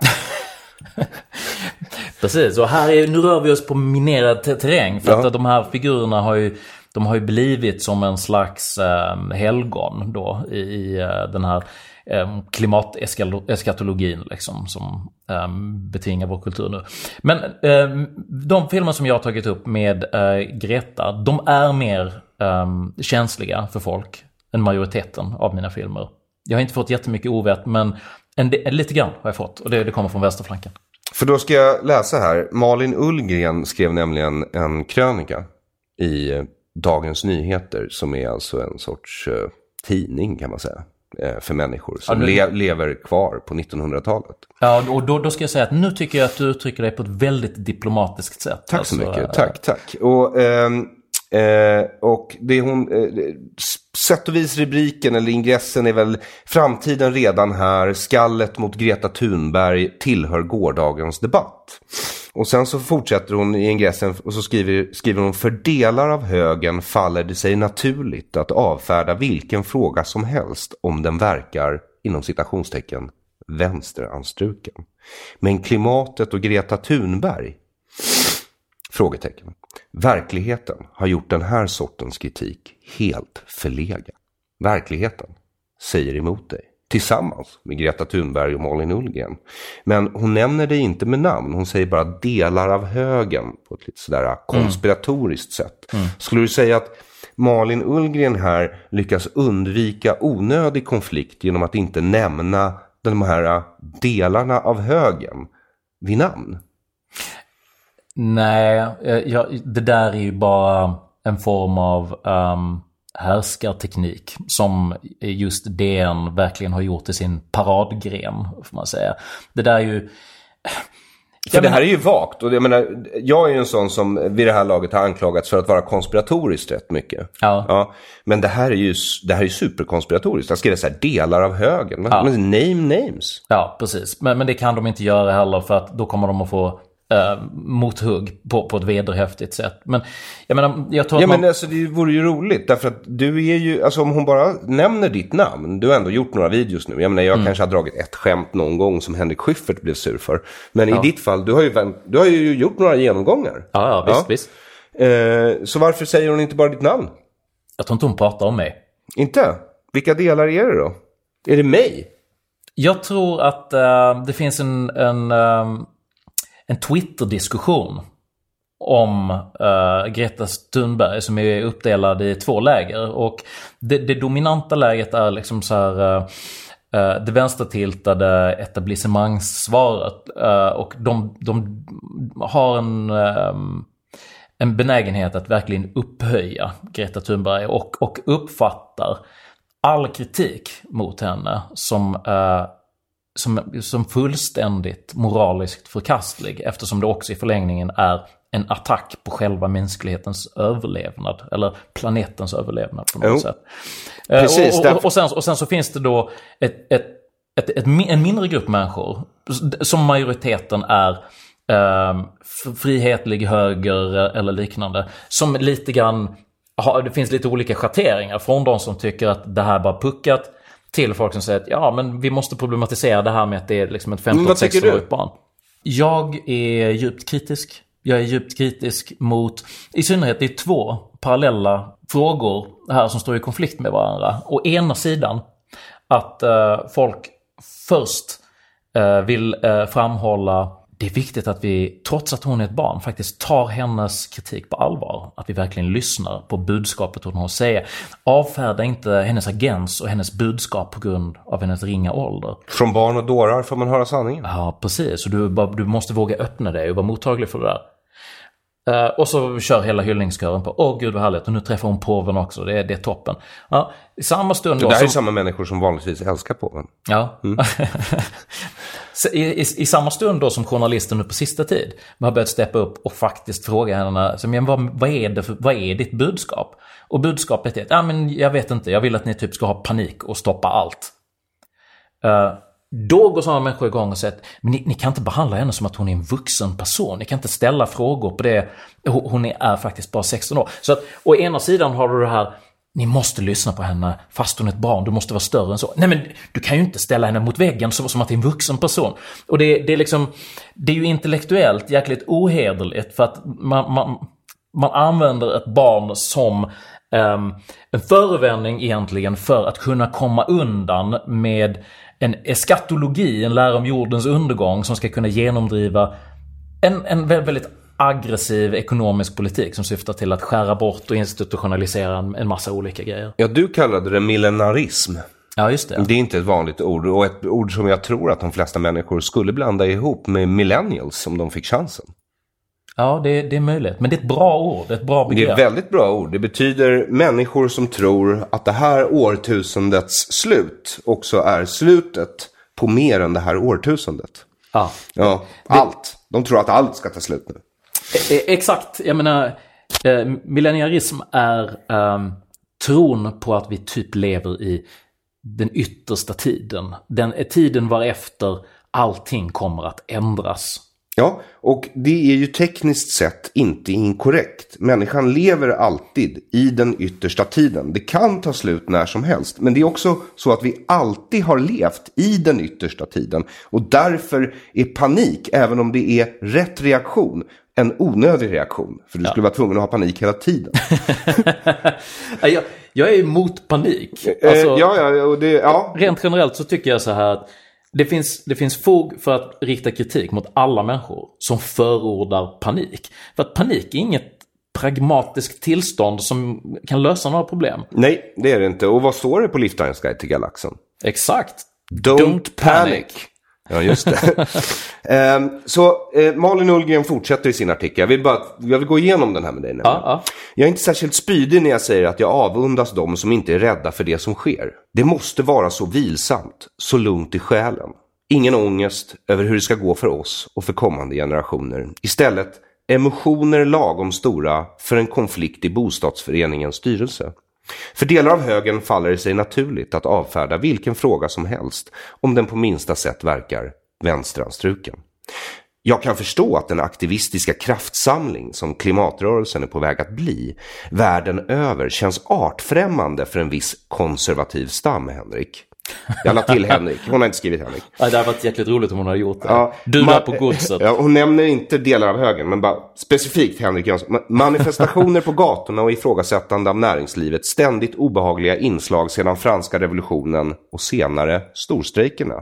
Precis, och nu rör vi oss på minerad terräng för att de här figurerna har ju blivit som en slags helgon då i den här klimateskatologin liksom, som betingar vår kultur nu. Men de filmer som jag har tagit upp med Greta, de är mer känsliga för folk än majoriteten av mina filmer. Jag har inte fått jättemycket ovett, men lite grann har jag fått, och det kommer från vänsterflanken. För då ska jag läsa här. Malin Ullgren skrev nämligen en krönika i Dagens Nyheter, som är alltså en sorts tidning kan man säga, för människor som lever kvar på 1900-talet. Ja, och då ska jag säga att nu tycker jag att du uttrycker dig på ett väldigt diplomatiskt sätt. Tack så mycket, tack. Och det hon sätt och vis rubriken eller ingressen är väl framtiden redan här, skallet mot Greta Thunberg tillhör gårdagens debatt. Och sen så fortsätter hon i ingressen och så skriver hon: för delar av högen faller det sig naturligt att avfärda vilken fråga som helst om den verkar, inom citationstecken, vänsteranstruken. Men klimatet och Greta Thunberg? Frågetecken. Verkligheten har gjort den här sortens kritik helt förlegad. Verkligheten säger emot dig. Tillsammans med Greta Thunberg och Malin Ullgren. Men hon nämner det inte med namn. Hon säger bara delar av högen på ett lite sådär konspiratoriskt sätt. Skulle du säga att Malin Ullgren här lyckas undvika onödig konflikt genom att inte nämna de här delarna av högen vid namn? Nej, det där är ju bara en form av härskarteknik som just DN verkligen har gjort till sin paradgren, får man säga. Det där är ju... För det här är ju vagt, och jag är ju en sån som vid det här laget har anklagats för att vara konspiratoriskt rätt mycket. Ja. Men det här är ju superkonspiratoriskt. Jag skrev så här, delar av högen. Ja. Name names. Ja, precis. Men det kan de inte göra heller, för att då kommer de att få mothugg på ett vederhäftigt sätt. Men jag tror att men alltså det vore ju roligt, därför att du är ju, alltså om hon bara nämner ditt namn, du har ändå gjort några videos nu. Jag kanske har dragit ett skämt någon gång som Henrik Schyffert blev sur för. Men i ditt fall, du har ju gjort några genomgångar. Ja, visst. Så varför säger hon inte bara ditt namn? Jag tror inte hon pratar om mig. Inte? Vilka delar är det då? Är det mig? Jag tror att det finns en Twitter-diskussion om Greta Thunberg som är uppdelad i två läger, och det dominanta läget är liksom så här det vänstertiltade etablissemangssvaret, och de har en benägenhet att verkligen upphöja Greta Thunberg och uppfattar all kritik mot henne som fullständigt moraliskt förkastlig, eftersom det också i förlängningen är en attack på själva mänsklighetens överlevnad, eller planetens överlevnad på något sätt. Precis, och sen så finns det då en mindre grupp människor som majoriteten är frihetlig höger eller liknande, som lite grann det finns lite olika schatteringar, från de som tycker att det här bara puckat till folk som säger att men vi måste problematisera det här med att det är liksom ett 15-16-årigt barn. Jag är djupt kritisk. Jag är djupt kritisk mot, i synnerhet det är två parallella frågor här som står i konflikt med varandra. Å ena sidan att folk först vill framhålla det är viktigt att vi, trots att hon är ett barn, faktiskt tar hennes kritik på allvar. Att vi verkligen lyssnar på budskapet hon säger. Avfärda inte hennes agens och hennes budskap på grund av hennes ringa ålder. Från barn och dårar får man höra sanningen. Ja, precis. Och du måste våga öppna dig och vara mottaglig för det där. Och så kör hela hyllningskören på gud vad härligt, och nu träffar hon påven också, det är toppen. Ja, i samma stund det där är samma människor som vanligtvis älskar påven. Ja. I samma stund då som journalisten nu på sista tid har börjat steppa upp och faktiskt fråga henne vad är ditt budskap? Och budskapet är att men jag vet inte, jag vill att ni typ ska ha panik och stoppa allt. Då går sådana människor igång och säger att ni kan inte behandla henne som att hon är en vuxen person. Ni kan inte ställa frågor på det. Hon är faktiskt bara 16 år. Så att å ena sidan har du det här, ni måste lyssna på henne fast hon är ett barn. Du måste vara större än så. Nej, men du kan ju inte ställa henne mot väggen som att det är en vuxen person. Och det är liksom, det är ju intellektuellt jäkligt ohederligt för att man använder ett barn som en förevändning egentligen för att kunna komma undan med en eskatologi, en lära om jordens undergång som ska kunna genomdriva en väldigt aggressiv ekonomisk politik som syftar till att skära bort och institutionalisera en massa olika grejer. Ja, du kallade det millenarism. Ja, just det. Det är inte ett vanligt ord, och ett ord som jag tror att de flesta människor skulle blanda ihop med millennials om de fick chansen. Ja, det är möjligt. Men det är ett bra ord, ett bra begrepp. Det är ett väldigt bra ord. Det betyder människor som tror att det här årtusendets slut också är slutet på mer än det här årtusendet. Ja, allt. De tror att allt ska ta slut nu. Exakt. Jag menar, millenniarism är tron på att vi typ lever i den yttersta tiden. Den är tiden varefter allting kommer att ändras. Ja, och det är ju tekniskt sett inte inkorrekt. Människan lever alltid i den yttersta tiden. Det kan ta slut när som helst. Men det är också så att vi alltid har levt i den yttersta tiden. Och därför är panik, även om det är rätt reaktion, en onödig reaktion. För du skulle vara tvungen att ha panik hela tiden. Jag är emot panik. Alltså, rent generellt så tycker jag så här att det finns fog för att rikta kritik mot alla människor som förordar panik. För att panik är inget pragmatiskt tillstånd som kan lösa några problem. Nej, det är det inte. Och vad står det på Liftarens guide till galaxen? Exakt. Don't panic. Ja, just det. Malin Ullgren fortsätter i sin artikel. Jag vill gå igenom den här med dig nu. Jag är inte särskilt spydig när jag säger att jag avundas dem som inte är rädda för det som sker. Det måste vara så vilsamt, så lugnt i själen. Ingen ångest över hur det ska gå för oss och för kommande generationer. Istället emotioner lagom stora för en konflikt i bostadsföreningens styrelse. För delar av högen faller det sig naturligt att avfärda vilken fråga som helst om den på minsta sätt verkar vänsteranstruken. Jag kan förstå att den aktivistiska kraftsamling som klimatrörelsen är på väg att bli världen över känns artfrämmande för en viss konservativ stam, Henrik. Jag la till Henrik, hon har inte skrivit Henrik. Ja, det hade varit jäkligt roligt om hon hade gjort det. Ja, du var på godset. Ja, hon nämner inte delar av högen, men bara specifikt Henrik Jönsson. Manifestationer på gatorna och ifrågasättande av näringslivet, ständigt obehagliga inslag sedan franska revolutionen och senare storstrejkerna.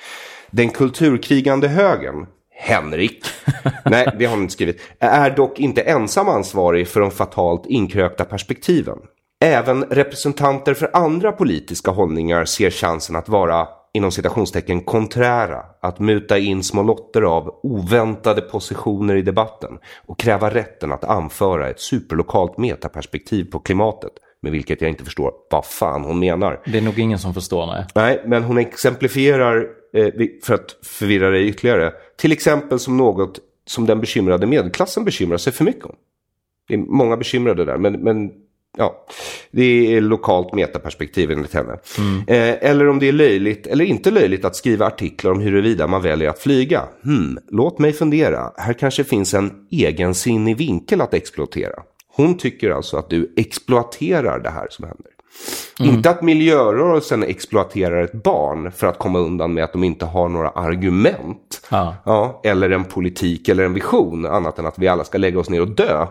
Den kulturkrigande högen, Henrik, nej det har hon inte skrivit, är dock inte ensam ansvarig för de fatalt inkrökta perspektiven. Även representanter för andra politiska hållningar ser chansen att vara, inom citationstecken, konträra, att muta in små lotter av oväntade positioner i debatten och kräva rätten att anföra ett superlokalt metaperspektiv på klimatet, med vilket jag inte förstår vad fan hon menar. Det är nog ingen som förstår, nej. Nej, men hon exemplifierar, för att förvirra det ytterligare, till exempel som något som den bekymrade medelklassen bekymrar sig för mycket om. Det är många bekymrade där, men ja, det är lokalt metaperspektiv enligt henne. Eller om det är löjligt eller inte löjligt att skriva artiklar om huruvida man väljer att flyga. Låt mig fundera. Här kanske finns en egensinnig vinkel att exploatera. Hon tycker alltså att du exploaterar det här som händer. Inte att miljörörelsen exploaterar ett barn för att komma undan med att de inte har några argument. Ja, eller en politik eller en vision, annat än att vi alla ska lägga oss ner och dö.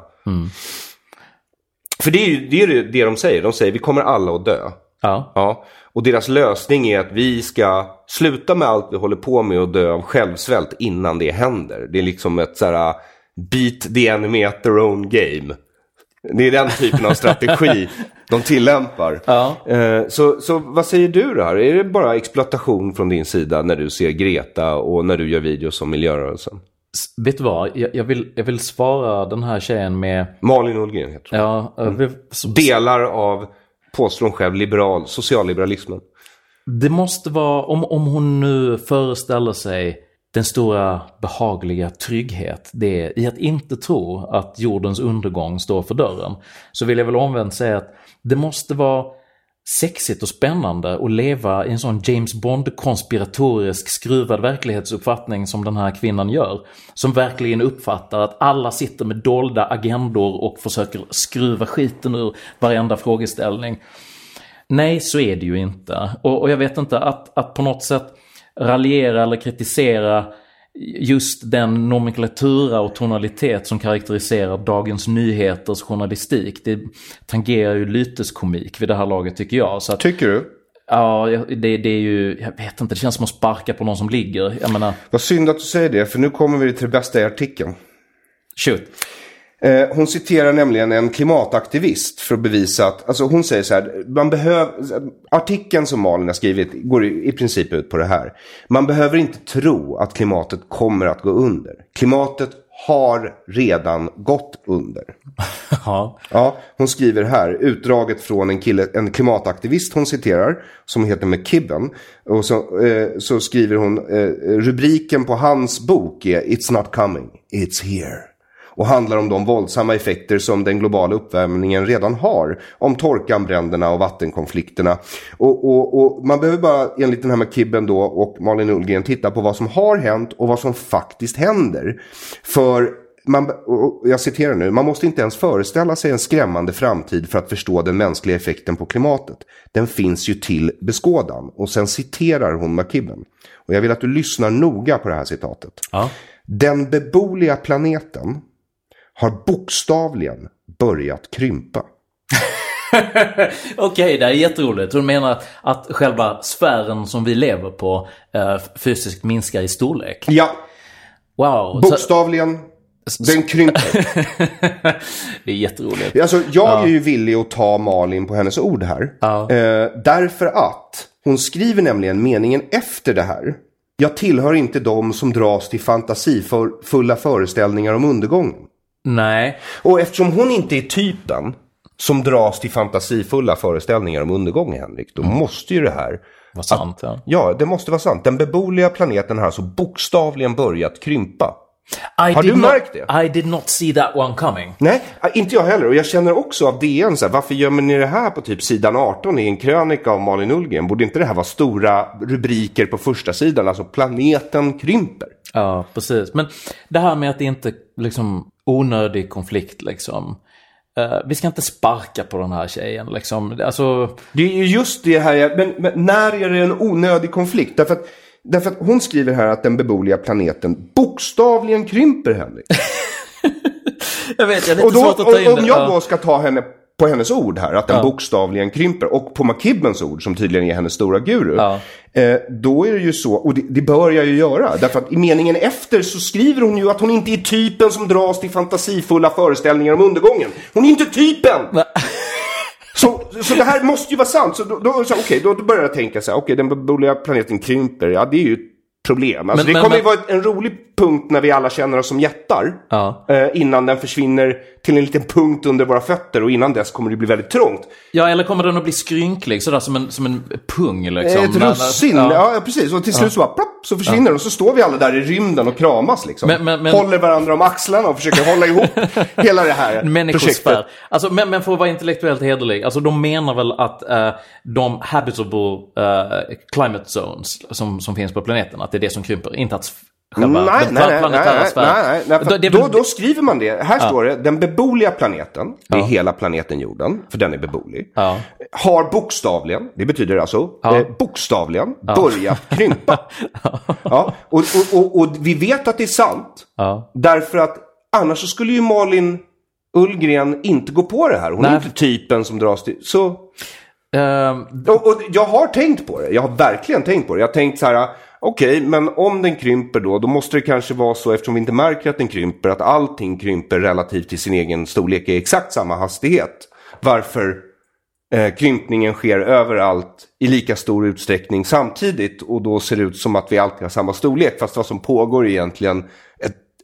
För det är ju det de säger. De säger vi kommer alla att dö. Ja. Och deras lösning är att vi ska sluta med allt vi håller på med och dö av självsvält innan det händer. Det är liksom ett sådär beat the enemy at their own game. Det är den typen av strategi de tillämpar. Så vad säger du då här? Är det bara exploatation från din sida när du ser Greta och när du gör videos om miljörörelsen? Vet du vad? Jag vill svara den här tjejen med... Malin Ullgren heter hon. Delar av, påstår hon själv, socialliberalismen. Det måste vara, om hon nu föreställer sig den stora behagliga trygghet det är i att inte tro att jordens undergång står för dörren, så vill jag väl omvänt säga att det måste vara sexigt och spännande att leva i en sån James Bond-konspiratorisk skruvad verklighetsuppfattning som den här kvinnan gör, som verkligen uppfattar att alla sitter med dolda agendor och försöker skruva skiten ur varenda frågeställning. Nej, så är det ju inte. Och jag vet inte att på något sätt raljera eller kritisera just den nomenklatura och tonalitet som karaktäriserar Dagens Nyheters journalistik. Det tangerar ju lyteskomik vid det här laget, tycker jag. Så att, tycker du? Ja, det är ju, jag vet inte, det känns som att sparka på någon som ligger. Jag menar... Vad synd att du säger det, för nu kommer vi till det bästa i artikeln. Shoot. Hon citerar nämligen en klimataktivist för att bevisa att, alltså hon säger så här, artikeln som Malin har skrivit går i princip ut på det här. Man behöver inte tro att klimatet kommer att gå under. Klimatet har redan gått under. Ja, hon skriver här utdraget från en klimataktivist hon citerar, som heter McKibben, och så skriver hon rubriken på hans bok är It's not coming, it's here. Och handlar om de våldsamma effekter som den globala uppvärmningen redan har. Om torkan, bränderna och vattenkonflikterna. Och man behöver bara, enligt den här McKibben då och Malin Ullgren, titta på vad som har hänt och vad som faktiskt händer. För, jag citerar nu, man måste inte ens föreställa sig en skrämmande framtid för att förstå den mänskliga effekten på klimatet. Den finns ju till beskådan. Och sen citerar hon McKibben. Och jag vill att du lyssnar noga på det här citatet. Ja. Den beboeliga planeten har bokstavligen börjat krympa. Okej, det är jätteroligt. Du menar att själva sfären som vi lever på fysiskt minskar i storlek? Ja. Wow. Bokstavligen, den krymper. Det är jätteroligt. Alltså, jag är ju villig att ta Malin på hennes ord här. Därför att hon skriver nämligen meningen efter det här. Jag tillhör inte de som dras till fantasifulla föreställningar om undergången. Nej. Och eftersom hon inte är typen som dras till fantasifulla föreställningar om undergången, Henrik, då måste ju det här vara sant. Ja, det måste vara sant. Den beboeliga planeten har alltså bokstavligen börjat krympa. Har du märkt det? I did not see that one coming. Nej, inte jag heller. Och jag känner också av DN så här, varför gömmer ni det här på typ sidan 18 i en krönika av Malin Ullgren? Borde inte det här vara stora rubriker på första sidan? Alltså, planeten krymper. Ja, precis. Men det här med att det inte liksom onödig konflikt liksom. Vi ska inte sparka på den här tjejen liksom. Alltså... Det är ju just det här. Men när är det en onödig konflikt? Därför att hon skriver här att den beboeliga planeten bokstavligen krymper, Henrik. Jag vet, jag är lite svårt att ta in om jag då ska ta henne på hennes ord här, att den bokstavligen krymper, och på McKibbens ord, som tydligen är hennes stora guru, då är det ju så, och det bör jag ju göra, därför att i meningen efter så skriver hon ju att hon inte är typen som dras till fantasifulla föreställningar om undergången. Hon är inte typen! Så det här måste ju vara sant. Så då börjar jag tänka så här, okej, den beboeliga planeten krymper. Ja, det är ju ett problem. Alltså, det kommer ju vara en rolig punkt när vi alla känner oss som jättar. Innan den försvinner till en liten punkt under våra fötter. Och innan dess kommer det bli väldigt trångt. Ja, eller kommer den att bli skrynklig sådär som en pung liksom. Ett russin, ja precis. Och till slut så bara plopp, så försvinner den. Och så står vi alla där i rymden och kramas liksom. Håller varandra om axlarna och försöker hålla ihop hela det här projektet. Alltså, men för att vara intellektuellt hederlig, alltså de menar väl att de habitable climate zones som finns på planeten, att det är det som krymper, inte att nej. Då skriver man det. Här står det, den beboeliga planeten, det är hela planeten jorden, för den är beboelig, har bokstavligen, det betyder alltså bokstavligen börjat krympa. Och vi vet att det är sant, därför att annars så skulle ju Malin Ullgren inte gå på det här. Hon är inte typen som dras till... Så... Och jag har tänkt på det. Jag har verkligen tänkt på det. Jag har tänkt så här... Okej, men om den krymper då måste det kanske vara så, eftersom vi inte märker att den krymper, att allting krymper relativt till sin egen storlek i exakt samma hastighet. Varför krympningen sker överallt i lika stor utsträckning samtidigt, och då ser det ut som att vi alltid har samma storlek, fast vad som pågår är egentligen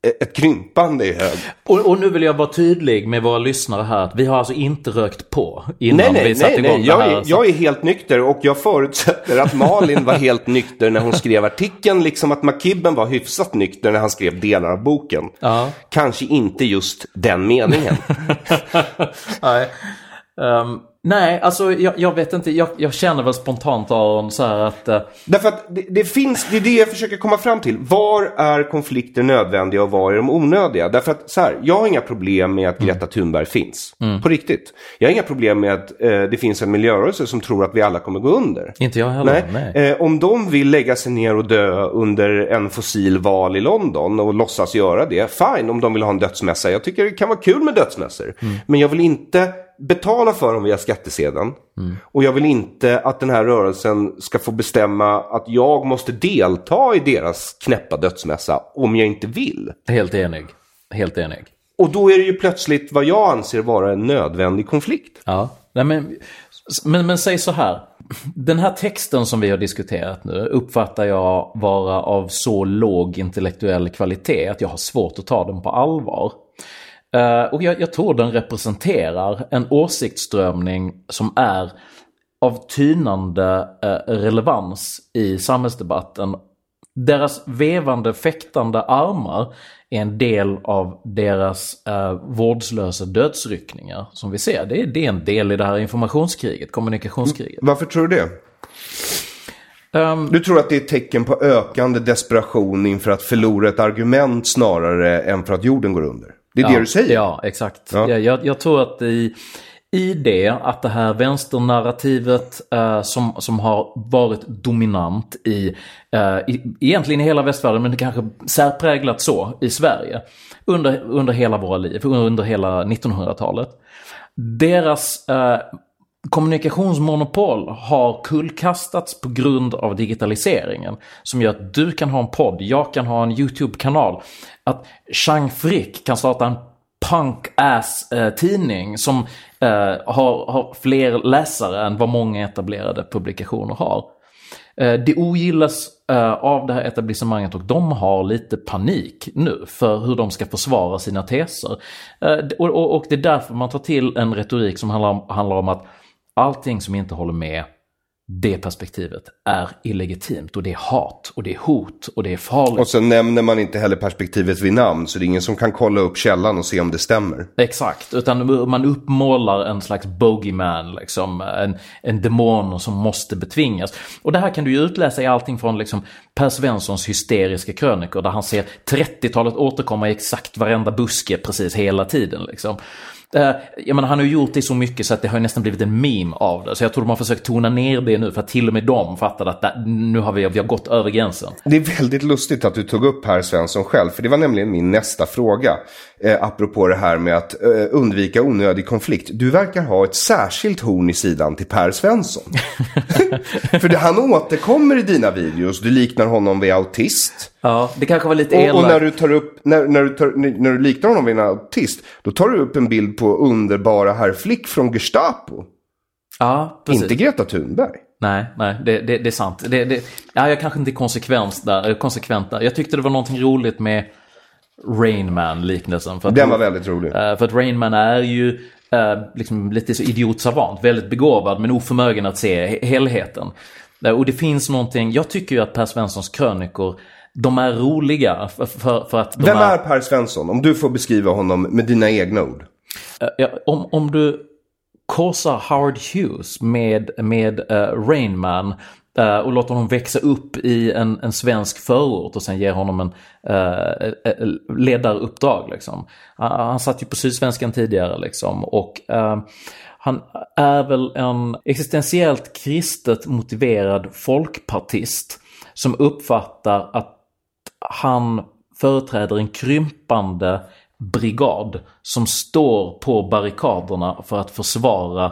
ett krympande i hög. Och nu vill jag vara tydlig med våra lyssnare här att vi har alltså inte rökt på innan vi satte igång det här. Jag är helt nykter och jag förutsätter att Malin var helt nykter när hon skrev artikeln, liksom att Makibben var hyfsat nykter när han skrev delar av boken. Ja. Kanske inte just den meningen. Nej. Nej, alltså jag vet inte, jag känner väl spontant Aron så här att... Därför att det finns, det är det jag försöker komma fram till. Var är konflikter nödvändiga och var är de onödiga? Därför att så här, jag har inga problem med att Greta Thunberg finns. På riktigt. Jag har inga problem med att det finns en miljörörelse som tror att vi alla kommer gå under. Inte jag heller, nej. Om de vill lägga sig ner och dö under en fossilval i London och låtsas göra det, fine om de vill ha en dödsmässa. Jag tycker det kan vara kul med dödsmässor. Men jag vill inte betala för dem via skattesedeln. Och jag vill inte att den här rörelsen ska få bestämma att jag måste delta i deras knäppa dödsmässa om jag inte vill. Helt enig. Och då är det ju plötsligt vad jag anser vara en nödvändig konflikt. Ja, nej, men säg så här. Den här texten som vi har diskuterat nu uppfattar jag vara av så låg intellektuell kvalitet att jag har svårt att ta den på allvar. Och jag tror den representerar en åsiktsströmning som är av tynande relevans i samhällsdebatten. Deras vevande, fäktande armar är en del av deras vårdslösa dödsryckningar som vi ser. Det är en del i det här informationskriget, kommunikationskriget. Varför tror du det? Du tror att det är ett tecken på ökande desperation inför att förlora ett argument snarare än för att jorden går under? Det är det du säger? Ja, exakt. Ja. Jag tror att i det att det här vänsternarrativet som har varit dominant egentligen i hela västvärlden, men det kanske särpräglat så i Sverige under hela våra liv, under hela 1900-talet. Deras kommunikationsmonopol har kullkastats på grund av digitaliseringen som gör att du kan ha en podd, jag kan ha en YouTube-kanal, att Chang Frick kan starta en punk-ass-tidning som har fler läsare än vad många etablerade publikationer har. Det ogillas av det här etablissemanget och de har lite panik nu för hur de ska försvara sina teser. Och det är därför man tar till en retorik som handlar om att allting som inte håller med det perspektivet är illegitimt och det är hat och det är hot och det är farligt. Och så nämner man inte heller perspektivet vid namn så det är ingen som kan kolla upp källan och se om det stämmer. Exakt, utan man uppmålar en slags bogeyman, liksom, en demon som måste betvingas. Och det här kan du ju utläsa i allting från liksom Per Svenssons hysteriska krönikor där han ser 30-talet återkomma i exakt varenda buske precis hela tiden liksom. Jag menar, han har gjort det så mycket så att det har nästan blivit en meme av det. Så jag tror de har försökt tona ner det nu för att till och med de fattade att nu har vi har gått över gränsen. Det är väldigt lustigt att du tog upp Per Svensson själv. För det var nämligen min nästa fråga. Apropå det här med att undvika onödig konflikt. Du verkar ha ett särskilt horn i sidan till Per Svensson. För han återkommer i dina videos. Du liknar honom vid autist. Ja, det kanske var lite elakt. Och när du tar upp när du liknar honom vid en autist, då tar du upp en bild på underbara herr Flick från Gestapo. Ja, precis. Inte Greta Thunberg. Nej, det är sant. Ja, jag kanske inte är konsekvent där. Jag tyckte det var någonting roligt med Rain Man-liknelsen. Den var väldigt rolig. För att Rain Man är ju liksom lite så idiotsavant, väldigt begåvad men oförmögen att se helheten. Och det finns någonting, jag tycker ju att Per Svenssons krönikor, de är roliga för att Vem är Per Svensson? Om du får beskriva honom med dina egna ord. Om du korsar Howard Hughes med Rain Man och låter honom växa upp i en svensk förort och sen ger honom en ledaruppdrag liksom. Han satt ju på Sydsvenskan tidigare liksom och han är väl en existentiellt kristet motiverad folkpartist som uppfattar att han företräder en krympande brigad som står på barrikaderna för att försvara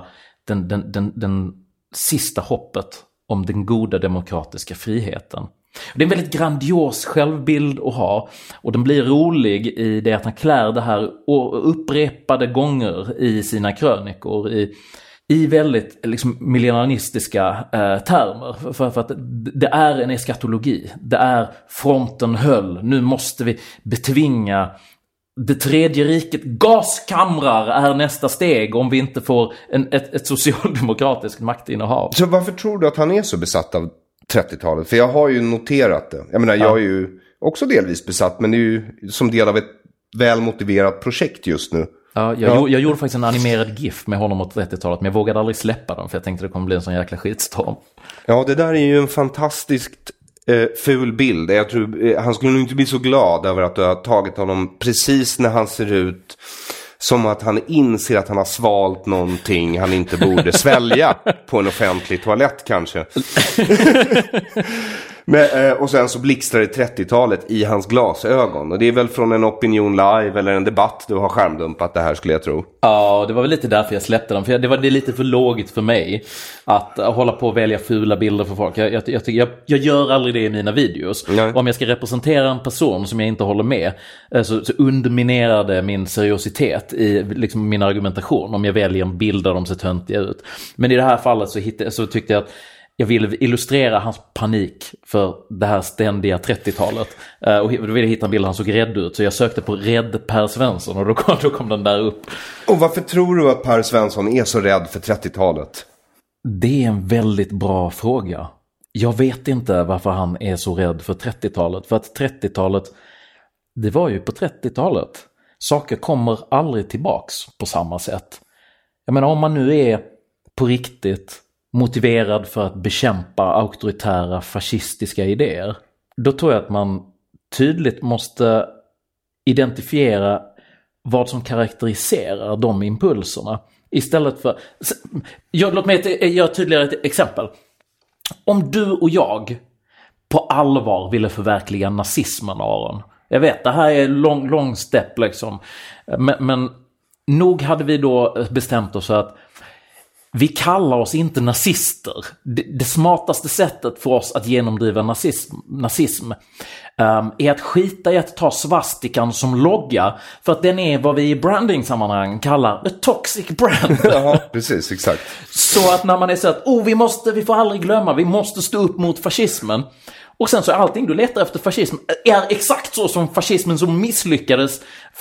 den sista hoppet om den goda demokratiska friheten. Det är en väldigt grandios självbild att ha och den blir rolig i det att han klär det här upprepade gånger i sina krönikor i i väldigt liksom millennialistiska termer. För att det är en eskatologi. Det är fronten höll. Nu måste vi betvinga det tredje riket. Gaskamrar är nästa steg om vi inte får ett socialdemokratiskt maktinnehav. Så varför tror du att han är så besatt av 30-talet? För jag har ju noterat det. Jag menar, jag är ju också delvis besatt, men det är ju som del av ett välmotiverat projekt just nu. Ja, jag gjorde faktiskt en animerad GIF med honom åt 30-talet, men jag vågade aldrig släppa den för jag tänkte det kommer bli en sån jäkla skitstorm. Ja, det där är ju en fantastiskt ful bild. Jag tror han skulle nog inte bli så glad över att du har tagit honom precis när han ser ut som att han inser att han har svalt någonting han inte borde svälja på en offentlig toalett kanske. Men, och sen så blixtrar det 30-talet i hans glasögon. Och det är väl från en Opinion Live eller en debatt du har skärmdumpat det här, skulle jag tro. Ja, det var väl lite därför jag släppte den. För det var lite för lågt för mig att hålla på och välja fula bilder för folk. Jag gör aldrig det i mina videos. Nej. Om jag ska representera en person som jag inte håller med så underminerar det min seriositet i liksom min argumentation. Om jag väljer en bild där de ser töntiga ut. Men i det här fallet så tyckte jag att jag ville illustrera hans panik för det här ständiga 30-talet. Och då ville jag hitta en bild han såg rädd ut. Så jag sökte på rädd Per Svensson och då kom den där upp. Och varför tror du att Per Svensson är så rädd för 30-talet? Det är en väldigt bra fråga. Jag vet inte varför han är så rädd för 30-talet. För att 30-talet, det var ju på 30-talet. Saker kommer aldrig tillbaks på samma sätt. Jag menar, om man nu är på riktigt motiverad för att bekämpa auktoritära fascistiska idéer, då tror jag att man tydligt måste identifiera vad som karaktäriserar de impulserna. Istället för... Låt mig göra tydligare ett exempel. Om du och jag på allvar ville förverkliga nazismen, Aron. Jag vet, det här är lång step liksom. Men nog hade vi då bestämt oss att vi kallar oss inte nazister. Det smartaste sättet för oss att genomdriva nazism är att skita i att ta svastikan som logga, för att den är vad vi i branding-sammanhang kallar a toxic brand. Ja, precis, exakt. Så att när man är så att vi får aldrig glömma, vi måste stå upp mot fascismen. Och sen så är allting du letar efter fascism är exakt så som fascismen som misslyckades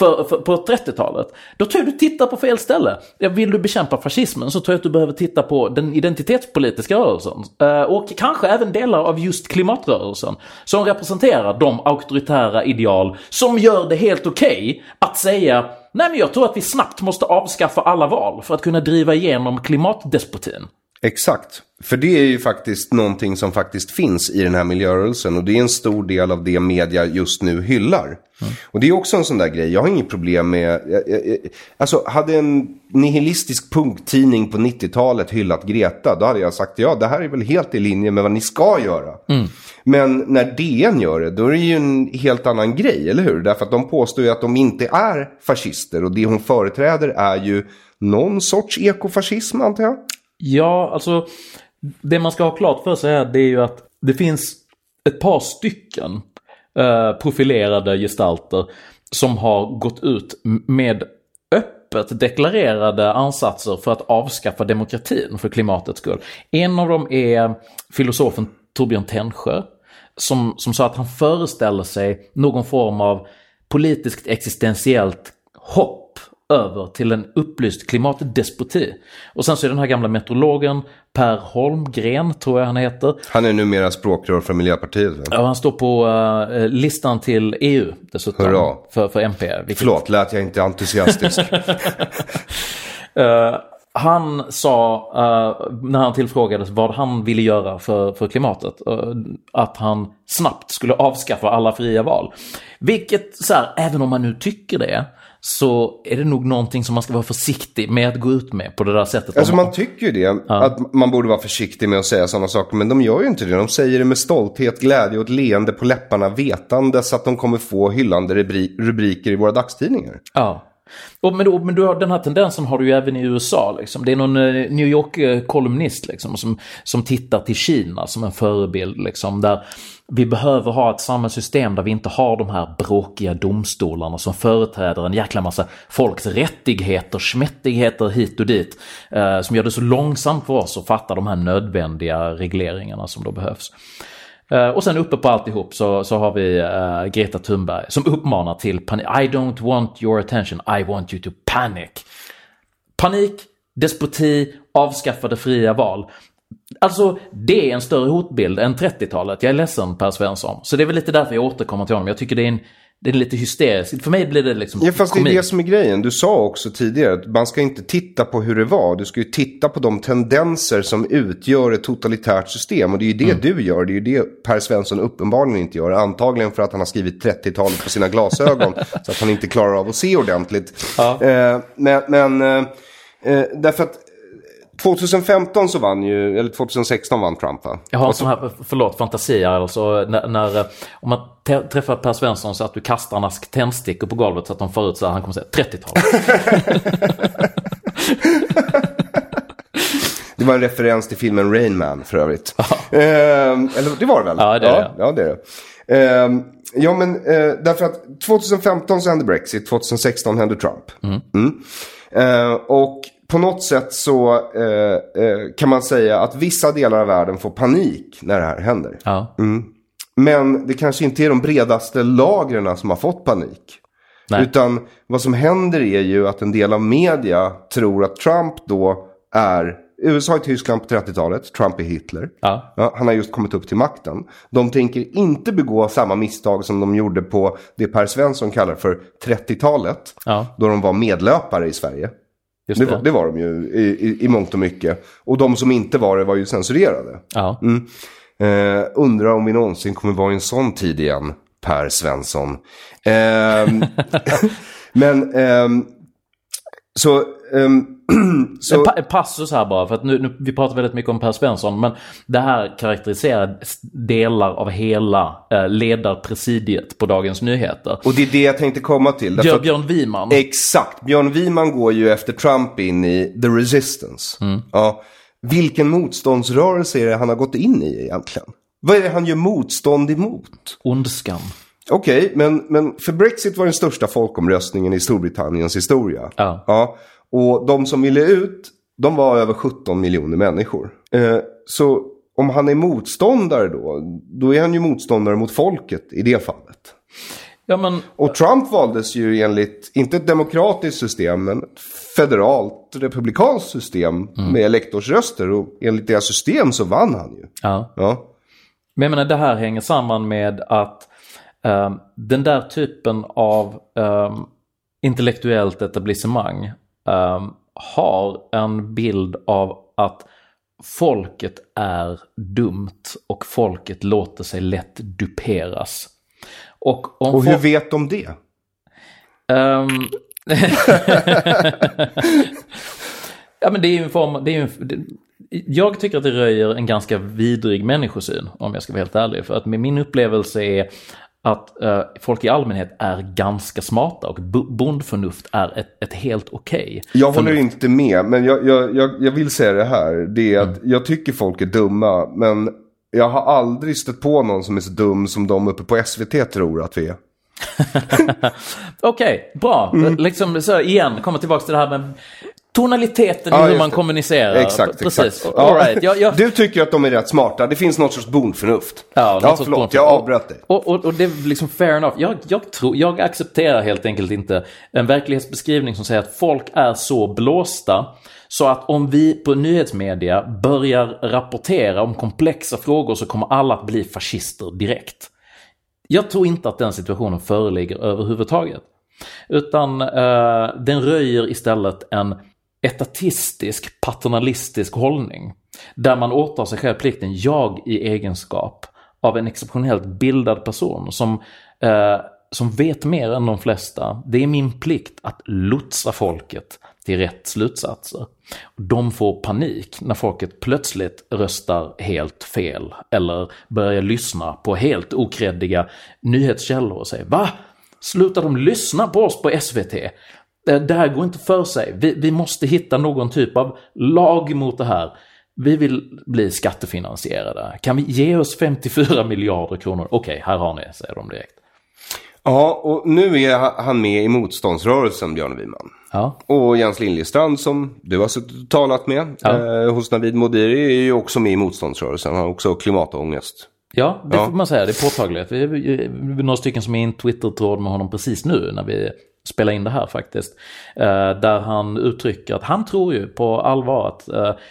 på 30-talet. Då tror jag du tittar på fel ställe. Vill du bekämpa fascismen så tror jag att du behöver titta på den identitetspolitiska rörelsen. Och kanske även delar av just klimatrörelsen. Som representerar de auktoritära ideal som gör det helt okej att säga: nej, men jag tror att vi snabbt måste avskaffa alla val för att kunna driva igenom klimatdespotin. Exakt. För det är ju faktiskt någonting som faktiskt finns i den här miljörörelsen. Och det är en stor del av det media just nu hyllar. Mm. Och det är också en sån där grej. Jag har inget problem med... Alltså, hade en nihilistisk punkttidning på 90-talet hyllat Greta, då hade jag sagt, ja, det här är väl helt i linje med vad ni ska göra. Mm. Men när DN gör det, då är det ju en helt annan grej, eller hur? Därför att de påstår ju att de inte är fascister. Och det hon företräder är ju någon sorts ekofascism, antar jag. Ja, alltså det man ska ha klart för sig det är ju att det finns ett par stycken profilerade gestalter som har gått ut med öppet deklarerade ansatser för att avskaffa demokratin för klimatets skull. En av dem är filosofen Torbjörn Tännsjö som sa att han föreställer sig någon form av politiskt existentiellt hopp över till en upplyst klimatdespoti. Och sen så är den här gamla meteorologen Per Holmgren, tror jag han heter. Han är numera språkrör för Miljöpartiet. Ja, han står på listan till EU dessutom. För MP. Förlåt, lät jag inte entusiastisk. Han sa, när han tillfrågades vad han ville göra för klimatet, att han snabbt skulle avskaffa alla fria val. Vilket, så här, även om man nu tycker det, så är det nog någonting som man ska vara försiktig med att gå ut med på det där sättet. Alltså man tycker ju det, att man borde vara försiktig med att säga sådana saker, men de gör ju inte det. De säger det med stolthet, glädje och ett leende på läpparna, vetande så att de kommer få hyllande rubriker i våra dagstidningar. Ja. Men du har, den här tendensen har du ju även i USA. Liksom. Det är någon New York-kolumnist liksom, som tittar till Kina som en förebild. Liksom, där vi behöver ha ett samhällssystem där vi inte har de här bråkiga domstolarna som företräder en jäkla massa folks rättigheter, smättigheter hit och dit. Som gör det så långsamt för oss att fatta de här nödvändiga regleringarna som då behövs. Och sen uppe på alltihop så har vi Greta Thunberg som uppmanar till panik. I don't want your attention, I want you to panic. Panik, despoti, avskaffade fria val. Alltså det är en större hotbild än 30-talet. Jag är ledsen Per Svensson. Så det är väl lite därför jag återkommer till honom. Jag tycker det är lite hysteriskt. För mig blir det liksom fast komik. Det är det som är grejen. Du sa också tidigare att man ska inte titta på hur det var. Du ska ju titta på de tendenser som utgör ett totalitärt system. Och det är ju det du gör. Det är ju det Per Svensson uppenbarligen inte gör. Antagligen för att han har skrivit 30-talet på sina glasögon. Så att han inte klarar av att se ordentligt. Ja. Därför att 2015 så vann ju, eller 2016 vann Trump, va? Jag har en sån här, fantasi alltså när om man träffar Per Svensson så att du kastar en ask tändstickor på golvet så att de förut så han kommer säga 30-talet. Det var en referens till filmen Rain Man för övrigt. Eller det var det väl? Ja, det är det. Ja, det är det. Därför att 2015 så hände Brexit, 2016 hände Trump. Och på något sätt så kan man säga att vissa delar av världen får panik när det här händer. Ja. Men det kanske inte är de bredaste lagren som har fått panik. Nej. Utan vad som händer är ju att en del av media tror att Trump då är USA i Tyskland på 30-talet. Trump är Hitler. Ja. Ja, han har just kommit upp till makten. De tänker inte begå samma misstag som de gjorde på det Per Svensson kallar för 30-talet. Ja. Då de var medlöpare i Sverige. Det var de ju i mångt och mycket. Och de som inte var ju censurerade. Ja. Undrar om vi någonsin kommer vara i en sån tid igen, Per Svensson. Så passus här bara, för att nu vi pratar väldigt mycket om Per Svensson, men det här karaktäriserar delar av hela ledarpresidiet på Dagens Nyheter. Och det är det jag tänkte komma till. Björn Wiman. Exakt, Björn Wiman går ju efter Trump in i The Resistance. Ja. Vilken motståndsrörelse är det han har gått in i egentligen? Vad är det han gör motstånd emot? Ondskan. Okej, men för Brexit var den största folkomröstningen i Storbritanniens historia. Ja. Och de som ville ut, de var över 17 miljoner människor. Så om han är motståndare då är han ju motståndare mot folket i det fallet. Ja, men... Och Trump valdes ju enligt, inte ett demokratiskt system, men ett federalt republikanskt system med elektorsröster. Och enligt deras system så vann han ju. Ja. Men jag menar, det här hänger samman med att den där typen av intellektuellt etablissemang har en bild av att folket är dumt och folket låter sig lätt duperas. Och hur vet de det? Ja, men det är ju en form, jag tycker att det röjer en ganska vidrig människosyn, om jag ska vara helt ärlig. För att min upplevelse är att folk i allmänhet är ganska smarta och bondförnuft är ett helt okej. Jag håller inte med, men jag vill säga det här. Det är att jag tycker folk är dumma, men jag har aldrig stött på någon som är så dum som de uppe på SVT tror att vi är. Okej, bra. Liksom så igen, kommer tillbaka till det här med tonaliteten i hur man kommunicerar. Exakt. Precis. All right. Du tycker att de är rätt smarta. Det finns något sorts bondförnuft. Förlåt, jag avbröt dig. Och det är liksom fair enough. Jag accepterar helt enkelt inte en verklighetsbeskrivning som säger att folk är så blåsta så att om vi på nyhetsmedia börjar rapportera om komplexa frågor så kommer alla att bli fascister direkt. Jag tror inte att den situationen föreligger överhuvudtaget. Utan den röjer istället en etatistisk, paternalistisk hållning. Där man åtar sig själv plikten, jag i egenskap av en exceptionellt bildad person som vet mer än de flesta. Det är min plikt att lotsa folket till rätt slutsatser. De får panik när folket plötsligt röstar helt fel eller börjar lyssna på helt okreddiga nyhetskällor och säger, va? Slutar de lyssna på oss på SVT? Det här går inte för sig. Vi måste hitta någon typ av lag mot det här. Vi vill bli skattefinansierade. Kan vi ge oss 54 miljarder kronor? Okej, här har ni, säger de direkt. Ja, och nu är han med i motståndsrörelsen, Björn Wiman. Ja. Och Jens Liljestrand, som du har talat med hos Navid Modiri, är ju också med i motståndsrörelsen. Han har också klimatångest. Ja, det får man säga. Det är påtagligt. Vi är några stycken som är i en Twitter-tråd med honom precis nu när vi spelar in det här faktiskt. Där han uttrycker att han tror ju på allvar att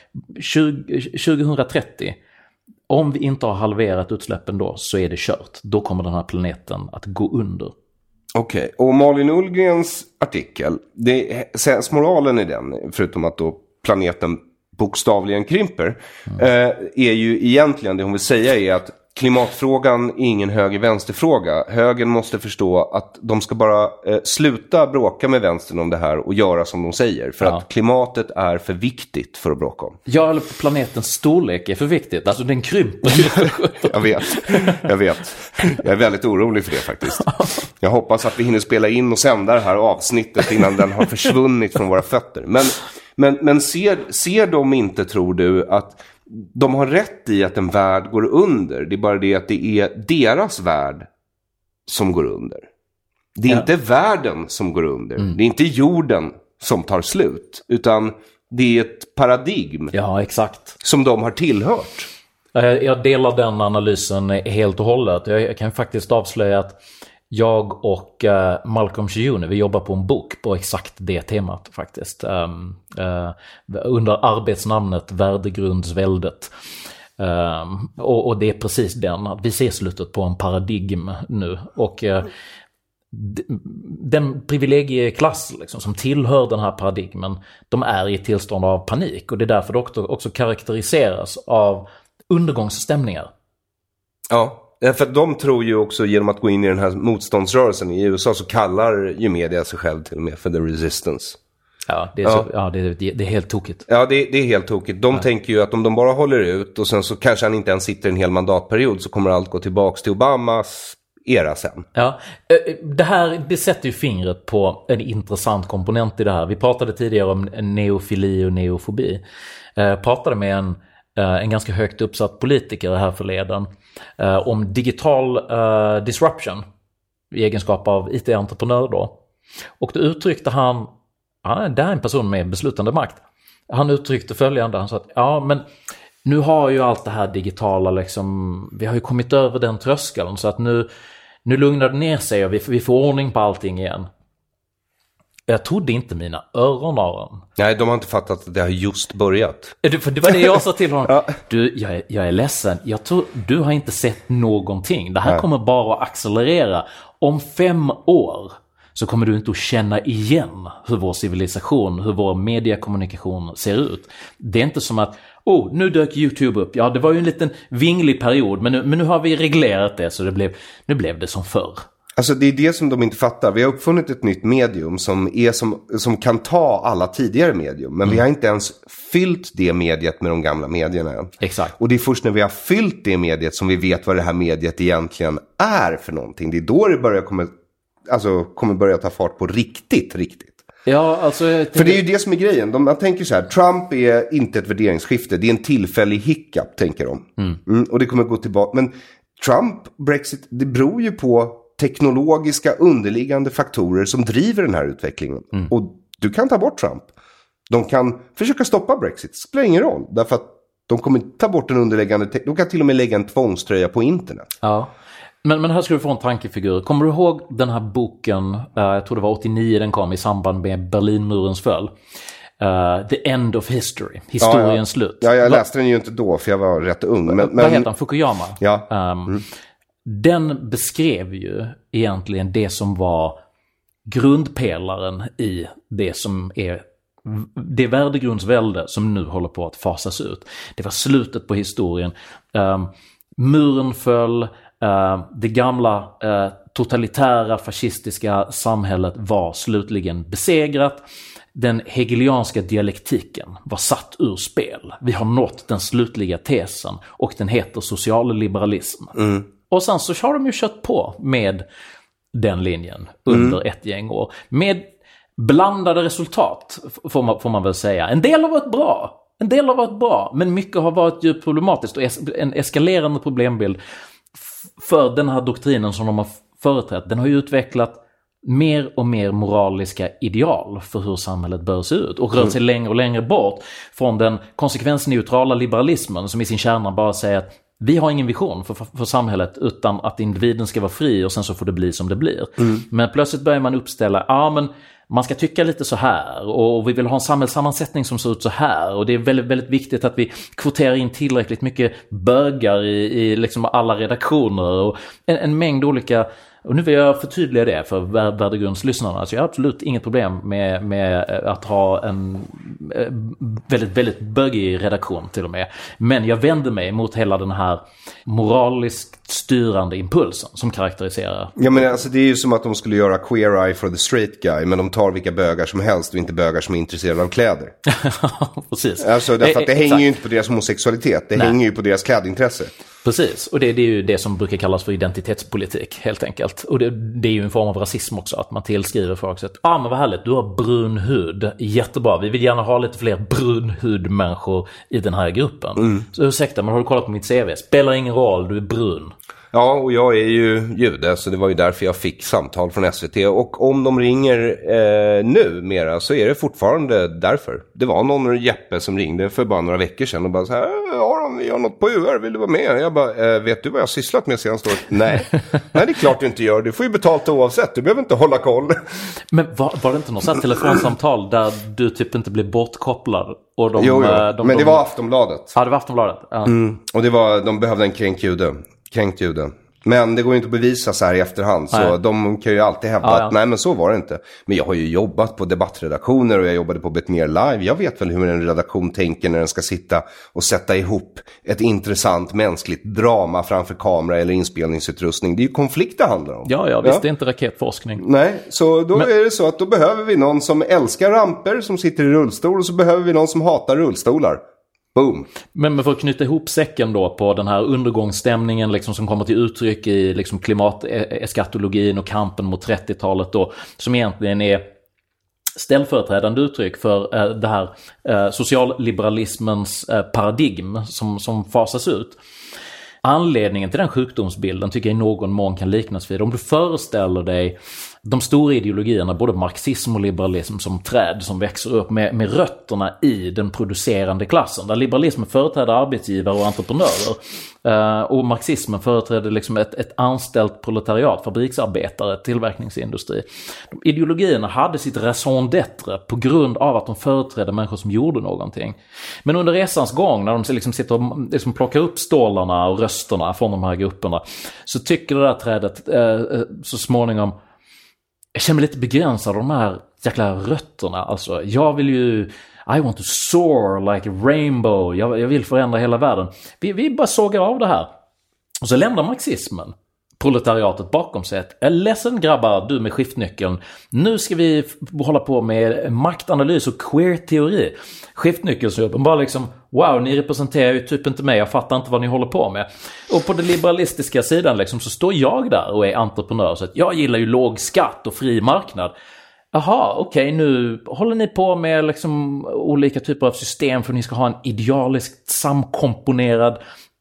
2030, om vi inte har halverat utsläppen då, så är det kört. Då kommer den här planeten att gå under. Okej, och Malin Ullgrens artikel, moralen i den, förutom att då planeten bokstavligen krymper, är ju egentligen, det hon vill säga är att klimatfrågan är ingen höger-vänsterfråga. Högern måste förstå att de ska bara sluta bråka med vänstern om det här och göra som de säger. För att klimatet är för viktigt för att bråka om. Ja, eller planetens storlek är för viktigt. Alltså den krymper. Jag vet. Jag är väldigt orolig för det faktiskt. Jag hoppas att vi hinner spela in och sända det här avsnittet innan den har försvunnit från våra fötter. Men ser de inte, tror du, att de har rätt i att en värld går under? Det är bara det att det är deras värld som går under. Det är inte världen som går under. Det är inte jorden som tar slut. Utan det är ett paradigm. Ja, exakt. Som de har tillhört. Jag delar den analysen helt och hållet. Jag kan faktiskt avslöja att jag och Malcolm Shiuni, vi jobbar på en bok på exakt det temat faktiskt. Under arbetsnamnet Värdegrundsväldet. Och det är precis den, att vi ser slutet på en paradigm nu. Och den privilegieklass liksom, som tillhör den här paradigmen, de är i ett tillstånd av panik. Och det är därför det också karaktäriseras av undergångsstämningar. Ja. För att de tror ju också, genom att gå in i den här motståndsrörelsen i USA, så kallar ju media sig själv till och med för the resistance. Ja, det är helt tokigt. Ja, det är helt tokigt. De tänker ju att om de bara håller ut och sen så kanske han inte ens sitter en hel mandatperiod, så kommer allt gå tillbaks till Obamas era sen. Ja, det sätter ju fingret på en intressant komponent i det här. Vi pratade tidigare om neofili och neofobi. Pratade med en ganska högt uppsatt politiker här förleden om digital disruption i egenskap av IT-entreprenör då. Och då uttryckte han, det är en person med beslutande makt. Han uttryckte följande, han sa att men nu har ju allt det här digitala liksom, vi har ju kommit över den tröskeln, så att nu lugnar det ner sig och vi får ordning på allting igen. Jag trodde inte mina öron, Aron. Nej, de har inte fattat att det har just börjat. För det var det jag sa till honom. Ja. Du, jag är ledsen. Jag tror du har inte sett någonting. Det här kommer bara att accelerera. Om 5 år så kommer du inte att känna igen hur vår civilisation, hur vår mediekommunikation ser ut. Det är inte som att, nu dök YouTube upp. Ja, det var ju en liten vinglig period, men nu har vi reglerat det, så nu blev det som förr. Alltså det är det som de inte fattar. Vi har uppfunnit ett nytt medium som kan ta alla tidigare medium. Men vi har inte ens fyllt det mediet med de gamla medierna än. Exakt. Och det är först när vi har fyllt det mediet som vi vet vad det här mediet egentligen är för någonting. Det är då det kommer börja ta fart på riktigt. Ja, alltså, för det är ju det som är grejen. Man tänker så här, Trump är inte ett värderingsskifte. Det är en tillfällig hiccup, tänker de. Och det kommer gå tillbaka. Men Trump, Brexit, det beror ju på teknologiska underliggande faktorer som driver den här utvecklingen. Och du kan ta bort Trump. De kan försöka stoppa Brexit. Det spelar ingen roll. Därför att de kommer ta bort den underliggande... De kan till och med lägga en tvångströja på internet. Ja. Men här ska du få en tankefigur. Kommer du ihåg den här boken, jag tror det var 89 den kom i samband med Berlinmurens fall. The End of History. Historiens slut. Ja, jag läste den ju inte då för jag var rätt ung. Men vad heter han? Fukuyama? Ja. Den beskrev ju egentligen det som var grundpelaren i det som är det värdegrundsvälde som nu håller på att fasas ut. Det var slutet på historien. Muren föll. Det gamla totalitära fascistiska samhället var slutligen besegrat. Den hegelianska dialektiken var satt ur spel. Vi har nått den slutliga tesen och den heter socialliberalism. Och sen så har de ju kört på med den linjen under ett gäng år. Med blandade resultat får man väl säga. En del har varit bra, men mycket har varit djupt problematiskt och en eskalerande problembild för den här doktrinen som de har företrätt. Den har ju utvecklat mer och mer moraliska ideal för hur samhället bör se ut och rör sig längre och längre bort från den konsekvensneutrala liberalismen som i sin kärna bara säger att vi har ingen vision för samhället utan att individen ska vara fri och sen så får det bli som det blir. Men plötsligt börjar man uppställa, men man ska tycka lite så här och vi vill ha en samhällssammansättning som ser ut så här och det är väldigt, väldigt viktigt att vi kvoterar in tillräckligt mycket bögar i liksom alla redaktioner och en mängd olika. Och nu vill jag förtydliga det för värdegrundslyssnarna. Alltså jag har absolut inget problem med att ha en väldigt, väldigt bögig redaktion till och med. Men jag vänder mig mot hela den här moraliskt styrande impulsen som karaktäriserar. Ja, men alltså det är ju som att de skulle göra Queer Eye for the Straight Guy, men de tar vilka bögar som helst och inte bögar som är intresserade av kläder. Precis. Alltså därför att det hänger ju inte på deras homosexualitet, det hänger ju på deras klädintresse. Precis, och det är ju det som brukar kallas för identitetspolitik helt enkelt. Och det är ju en form av rasism också, att man tillskriver folk att men vad härligt, du har brun hud, jättebra, vi vill gärna ha lite fler brunhudmänniskor i den här gruppen. Så ursäkta, men har du kollat på mitt CV? Spelar ingen roll, du är brun. Ja, och jag är ju jude, så det var ju därför jag fick samtal från SVT. Och om de ringer nu mera så är det fortfarande därför. Det var någon Jeppe som ringde för bara några veckor sedan och bara så här, Aron, vi har något på UR, vill du vara med? Jag bara, vet du vad jag har sysslat med senaste året? Nej, det är klart du inte gör. Du får ju betalt oavsett, du behöver inte hålla koll. Men var det inte något sånt telefonsamtal där du typ inte blev bortkopplad? Och Jo, men det var Aftonbladet. Ja, det var Aftonbladet. Ja. Och de behövde en kränkt jude. Men det går ju inte att bevisa så här i efterhand. Så de kan ju alltid hävda att nej, men så var det inte. Men jag har ju jobbat på debattredaktioner och jag jobbade på Betmer Live. Jag vet väl hur en redaktion tänker när den ska sitta och sätta ihop ett intressant mänskligt drama framför kamera eller inspelningsutrustning. Det är ju konflikt det handlar om. Ja, visst, det är inte raketforskning. Nej, så då är det så att då behöver vi någon som älskar ramper, som sitter i rullstol, och så behöver vi någon som hatar rullstolar. Boom. Men för att knyta ihop säcken då på den här undergångsstämningen liksom som kommer till uttryck i liksom klimateskatologin och kampen mot 30-talet då, som egentligen är ställföreträdande uttryck för det här socialliberalismens paradigm som fasas ut. Anledningen till den sjukdomsbilden tycker jag i någon mån kan liknas vid om du föreställer dig de stora ideologierna, både marxism och liberalism, som träd som växer upp med rötterna i den producerande klassen. Där liberalismen företräder arbetsgivare och entreprenörer och marxismen företräder liksom ett anställt proletariat, fabriksarbetare, tillverkningsindustri. De ideologierna hade sitt raison d'être på grund av att de företrädde människor som gjorde någonting. Men under resans gång, när de liksom sitter och liksom plockar upp stålarna och rösterna från de här grupperna, så tycker det där trädet så småningom, jag känner mig lite begränsad av de här jäkla rötterna. Alltså, jag vill ju, I want to soar like a rainbow. Jag vill förändra hela världen. Vi bara sågar av det här. Och så lämnar marxismen proletariatet bakom sig. Är ledsen grabbar, du med skiftnyckeln. Nu ska vi hålla på med maktanalys och queer-teori. Skiftnyckelsgruppen bara liksom, wow, ni representerar ju typ inte mig, jag fattar inte vad ni håller på med. Och på den liberalistiska sidan liksom, så står jag där och är entreprenör, så att jag gillar ju låg skatt och fri marknad. Jaha, okej, nu håller ni på med liksom olika typer av system för att ni ska ha en idealiskt samkomponerad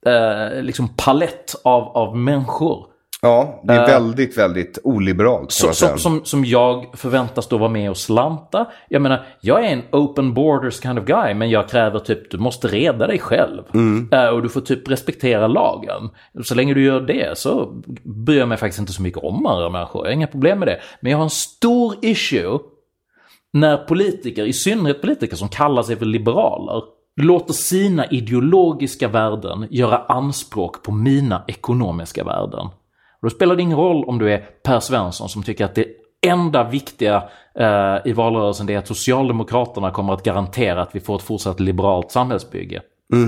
liksom palett av människor. Ja, det är väldigt, väldigt oliberalt. Som jag förväntas då vara med och slanta. Jag menar, jag är en open borders kind of guy, men jag kräver typ, du måste reda dig själv. Och du får typ respektera lagen. Så länge du gör det så bryr jag mig faktiskt inte så mycket om andra människor. Jag har inga problem med det. Men jag har en stor issue när politiker, i synnerhet politiker som kallar sig för liberaler, låter sina ideologiska värden göra anspråk på mina ekonomiska värden. Och då spelar det ingen roll om du är Per Svensson som tycker att det enda viktiga i valrörelsen är att Socialdemokraterna kommer att garantera att vi får ett fortsatt liberalt samhällsbygge.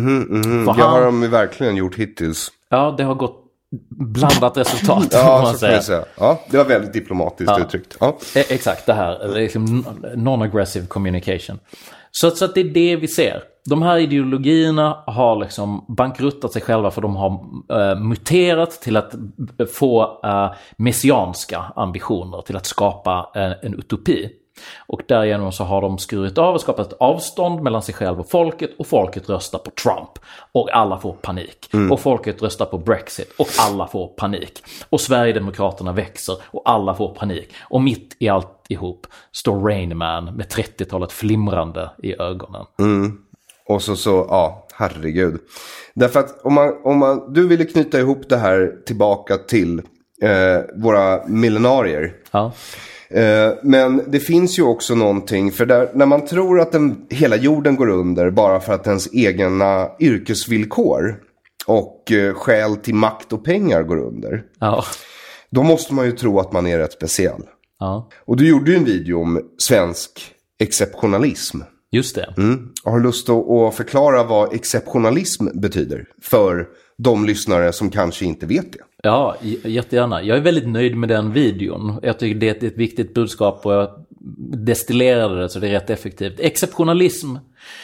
Det har de verkligen gjort hittills. Ja, det har gått blandat resultat. Ja, så kan jag säga. Ja, det var väldigt diplomatiskt uttryckt. Ja. Exakt, det här liksom non-aggressive communication. Så att det är det vi ser. De här ideologierna har liksom bankruttat sig själva för de har muterat till att få messianska ambitioner, till att skapa en utopi. Och därigenom så har de skurit av och skapat ett avstånd mellan sig själv och folket röstar på Trump och alla får panik. Och folket röstar på Brexit och alla får panik. Och Sverigedemokraterna växer och alla får panik. Och mitt i alltihop står Rain Man med 30-talet flimrande i ögonen. Och ja, herregud. Därför att om du ville knyta ihop det här tillbaka till våra millenarier. Ja. Men det finns ju också någonting, för när man tror att hela jorden går under bara för att ens egna yrkesvillkor och skäl till makt och pengar går under. Ja. Då måste man ju tro att man är rätt speciell. Ja. Och du gjorde ju en video om svensk exceptionalism. Just det. Har du lust att förklara vad exceptionalism betyder för de lyssnare som kanske inte vet det? Ja, jättegärna. Jag är väldigt nöjd med den videon. Jag tycker det är ett viktigt budskap och jag destillerade det så det är rätt effektivt. Exceptionalism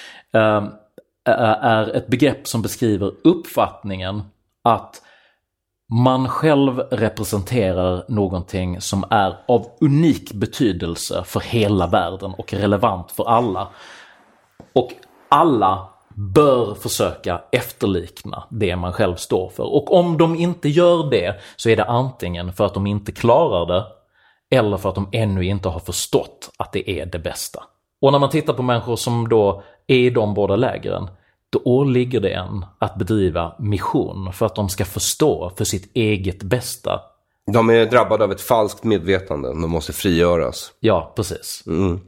är ett begrepp som beskriver uppfattningen att man själv representerar någonting som är av unik betydelse för hela världen och relevant för alla. Och alla bör försöka efterlikna det man själv står för. Och om de inte gör det så är det antingen för att de inte klarar det eller för att de ännu inte har förstått att det är det bästa. Och när man tittar på människor som då är i de båda lägren, då åligger det en att bedriva mission för att de ska förstå för sitt eget bästa. De är drabbade av ett falskt medvetande. De måste frigöras. Ja, precis.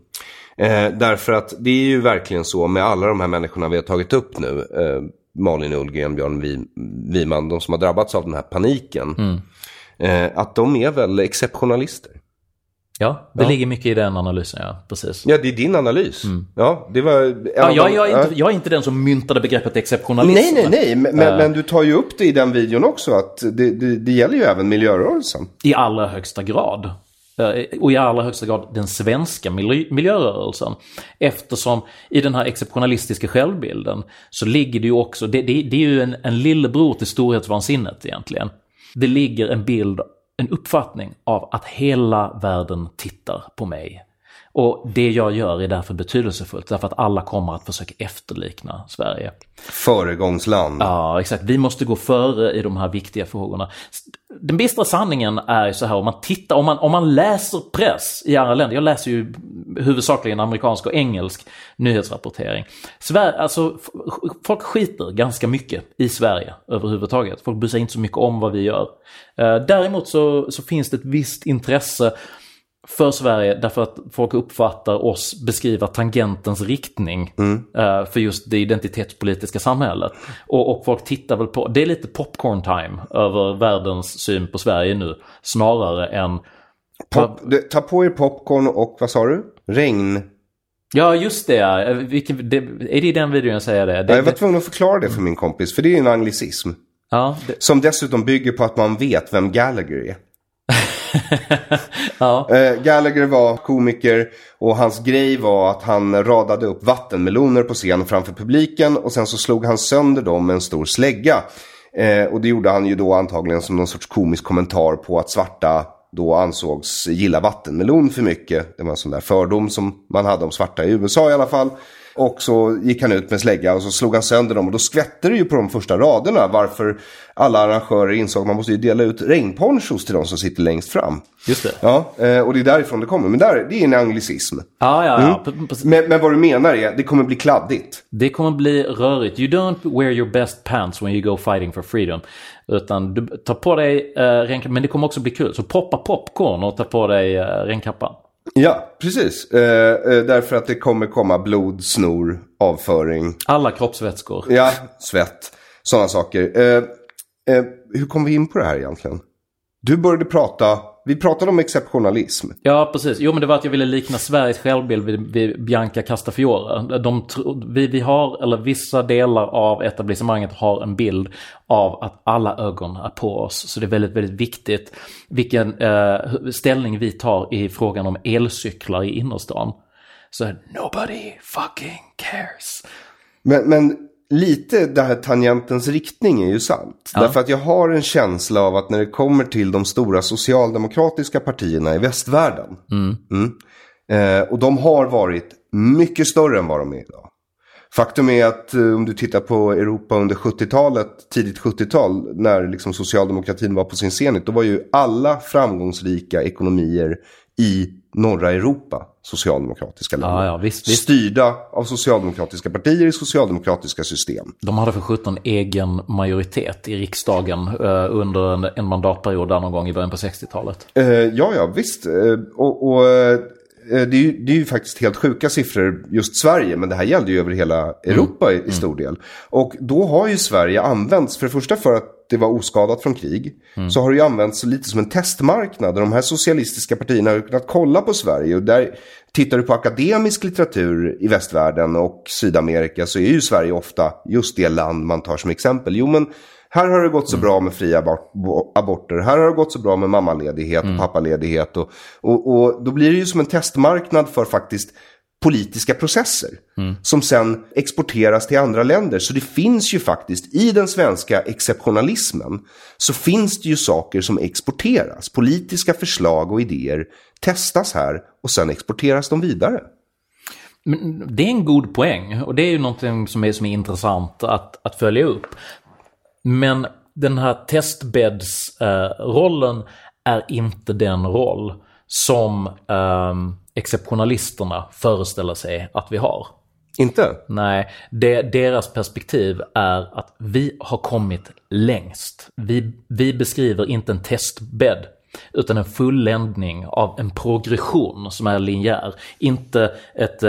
Därför att det är ju verkligen så med alla de här människorna vi har tagit upp nu. Malin Ullgren, Björn Wiman, de som har drabbats av den här paniken. Att de är väl exceptionalister. Ja, det ligger mycket i den analysen, ja, precis. Ja, det är din analys. Ja, det var jag är inte den som myntade begreppet exceptionalism. Nej, men du tar ju upp det i den videon också, att det gäller ju även miljörörelsen. I allra högsta grad. Och i allra högsta grad den svenska miljörörelsen. Eftersom i den här exceptionalistiska självbilden så ligger det ju också, det är ju en lillebror till storhetsvansinnet egentligen. Det ligger en uppfattning av att hela världen tittar på mig. Och det jag gör är därför betydelsefullt. Därför att alla kommer att försöka efterlikna Sverige. Föregångsland. Ja, exakt. Vi måste gå före i de här viktiga frågorna. Den bistra sanningen är ju så här, om man tittar, om man läser press i andra länder. Jag läser ju huvudsakligen amerikansk och engelsk nyhetsrapportering. Alltså, folk skiter ganska mycket i Sverige överhuvudtaget. Folk bryr sig inte så mycket om vad vi gör. Däremot så finns det ett visst intresse för Sverige därför att folk uppfattar oss beskriva tangentens riktning för just det identitetspolitiska samhället. Och folk tittar väl på, det är lite popcorn time över världens syn på Sverige nu, snarare än... Ta på er popcorn och vad sa du? Regn. Ja, just det. Är det i den videon jag säger det? Jag var tvungen att förklara det för min kompis, för det är en anglicism. Ja, som dessutom bygger på att man vet vem Gallagher är. Ja. Gallagher var komiker och hans grej var att han radade upp vattenmeloner på scen framför publiken och sen så slog han sönder dem med en stor slägga. Och det gjorde han ju då antagligen som någon sorts komisk kommentar på att svarta då ansågs gilla vattenmelon för mycket. Det var en sån där fördom som man hade om svarta i USA i alla fall. Och så gick han ut med slägga och så slog han sönder dem. Och då skvätte det ju på de första raderna. Varför alla arrangörer insåg att man måste ju dela ut regnponchos till de som sitter längst fram. Just det. Ja, och det är därifrån det kommer. Men det är en anglicism. Ja. Men vad du menar är, det kommer bli kladdigt. Det kommer bli rörigt. You don't wear your best pants when you go fighting for freedom. Utan du tar på dig regnkappan. Men det kommer också bli kul. Så poppa popcorn och ta på dig regnkappan. Ja, precis. Därför att det kommer komma blod, snor, avföring. Alla kroppsvätskor. Ja, svett. Sådana saker. Hur kom vi in på det här egentligen? Du började vi pratade om exceptionalism. Ja, precis. Jo, men det var att jag ville likna Sveriges självbild vid Bianca Castafiore. Vi har, eller vissa delar av etablissemanget har en bild av att alla ögon är på oss. Så det är väldigt, väldigt viktigt vilken ställning vi tar i frågan om elcyklar i innerstan. Så nobody fucking cares. Men lite det här tangentens riktning är ju sant. Ja. Därför att jag har en känsla av att när det kommer till de stora socialdemokratiska partierna i västvärlden. Och de har varit mycket större än vad de är idag. Faktum är att om du tittar på Europa under 70-talet, tidigt 70-tal, när liksom socialdemokratin var på sin zenit, då var ju alla framgångsrika ekonomier i norra Europa socialdemokratiska länder. Visst. Styrda av socialdemokratiska partier i socialdemokratiska system. De hade för 17 egen majoritet i riksdagen under en mandatperiod där någon gång i början på 60-talet. Visst. Det är ju faktiskt helt sjuka siffror just Sverige, men det här gällde ju över hela Europa i stor del. Och då har ju Sverige använts, för det första för att det var oskadat från krig, så har det ju använts lite som en testmarknad. Och de här socialistiska partierna har kunnat kolla på Sverige, och där tittar du på akademisk litteratur i västvärlden och Sydamerika, så är ju Sverige ofta just det land man tar som exempel. Jo, men här har det gått så bra med fria aborter. Här har det gått så bra med mammaledighet och pappaledighet. Och då blir det ju som en testmarknad för faktiskt politiska processer. Som sen exporteras till andra länder. Så det finns ju faktiskt i den svenska exceptionalismen, så finns det ju saker som exporteras. Politiska förslag och idéer testas här och sen exporteras de vidare. Men det är en god poäng, och det är ju någonting som är intressant att följa upp. Men den här testbäddsrollen är inte den roll som exceptionalisterna föreställer sig att vi har. Inte? Nej, deras perspektiv är att vi har kommit längst. Vi beskriver inte en testbädd, utan en fulländning av en progression som är linjär. Inte ett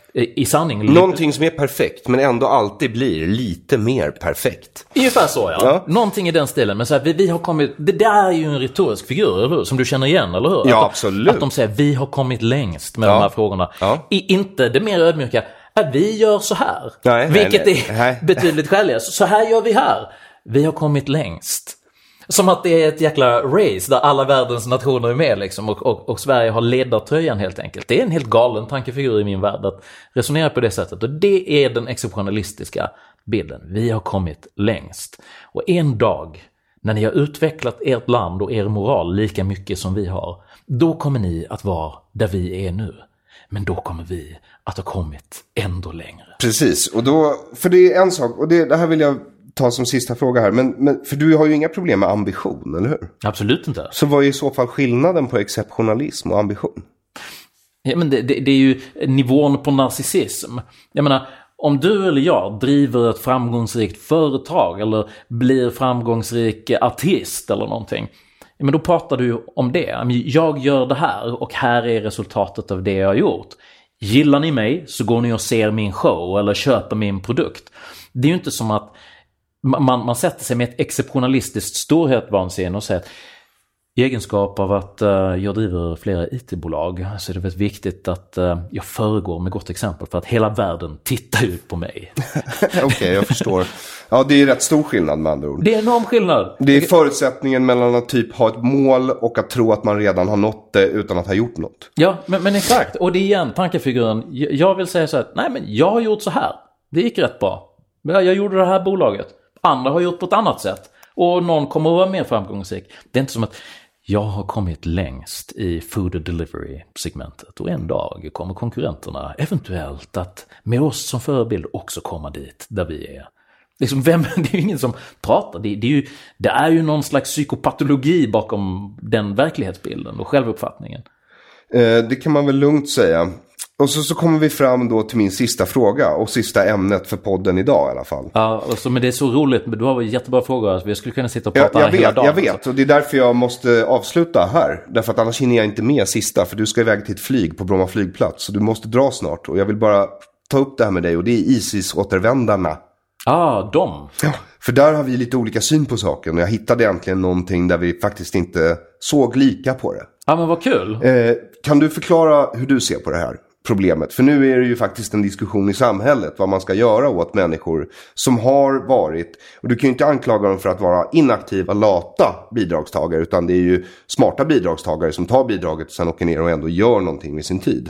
i sanning någonting som är perfekt men ändå alltid blir lite mer perfekt. Ungefär så, ja. Någonting i den stilen. Men så här, vi har kommit, det där är ju en retorisk figur, eller hur? Som du känner igen, eller hur? Ja, absolut. Att de säger vi har kommit längst med de här frågorna. Inte det mer ödmjuka, vi gör så här. Vilket är betydligt skäligare. Så här gör vi här. Vi har kommit längst. Som att det är ett jäkla race där alla världens nationer är med liksom, och Sverige har ledartröjan helt enkelt. Det är en helt galen tankefigur i min värld att resonera på det sättet. Och det är den exceptionalistiska bilden. Vi har kommit längst. Och en dag när ni har utvecklat ert land och er moral lika mycket som vi har, då kommer ni att vara där vi är nu. Men då kommer vi att ha kommit ändå längre. Precis, och då, för det är en sak, och det här vill jag ta som sista fråga här, men för du har ju inga problem med ambition, eller hur? Absolut inte. Så vad är i så fall skillnaden på exceptionalism och ambition? Ja, men det är ju nivån på narcissism. Jag menar, om du eller jag driver ett framgångsrikt företag eller blir framgångsrik artist eller någonting, men då pratar du om det. Jag gör det här och här är resultatet av det jag har gjort. Gillar ni mig så går ni och ser min show eller köper min produkt. Det är ju inte som att man sätter sig med ett exceptionalistiskt storhetsvansinne och säger att i egenskap av att jag driver flera IT-bolag så är det väldigt viktigt att jag föregår med gott exempel för att hela världen tittar ut på mig. Okej, jag förstår. Ja, det är rätt stor skillnad med andra ord. Det är en enorm skillnad. Det är förutsättningen mellan att typ ha ett mål och att tro att man redan har nått det utan att ha gjort något. Ja, men exakt. Och det är igen tankefiguren. Jag vill säga så här, nej men jag har gjort så här. Det gick rätt bra. Jag gjorde det här bolaget. Andra har gjort på ett annat sätt. Och någon kommer att vara mer framgångsrik. Det är inte som att jag har kommit längst i food and delivery-segmentet. Och en dag kommer konkurrenterna eventuellt att med oss som förebild också komma dit där vi är. Liksom det är ju ingen som pratar. Det är ju någon slags psykopatologi bakom den verklighetsbilden och självuppfattningen. Det kan man väl lugnt säga. Och så kommer vi fram då till min sista fråga och sista ämnet för podden idag i alla fall. Ja, alltså, men det är så roligt. Du har en jättebra fråga. Alltså, vi skulle kunna sitta och prata här hela dagen. Jag vet, och det är därför jag måste avsluta här. Därför att annars hinner jag inte med sista. För du ska iväg till ett flyg på Bromma flygplats. Så du måste dra snart. Och jag vill bara ta upp det här med dig. Och det är ISIS-återvändarna. De. Ja, för där har vi lite olika syn på saken. Och jag hittade egentligen någonting där vi faktiskt inte såg lika på det. Ja, men vad kul. Kan du förklara hur du ser på det här problemet? För nu är det ju faktiskt en diskussion i samhället vad man ska göra åt människor som har varit, och du kan ju inte anklaga dem för att vara inaktiva, lata bidragstagare, utan det är ju smarta bidragstagare som tar bidraget och sen åker ner och ändå gör någonting med sin tid.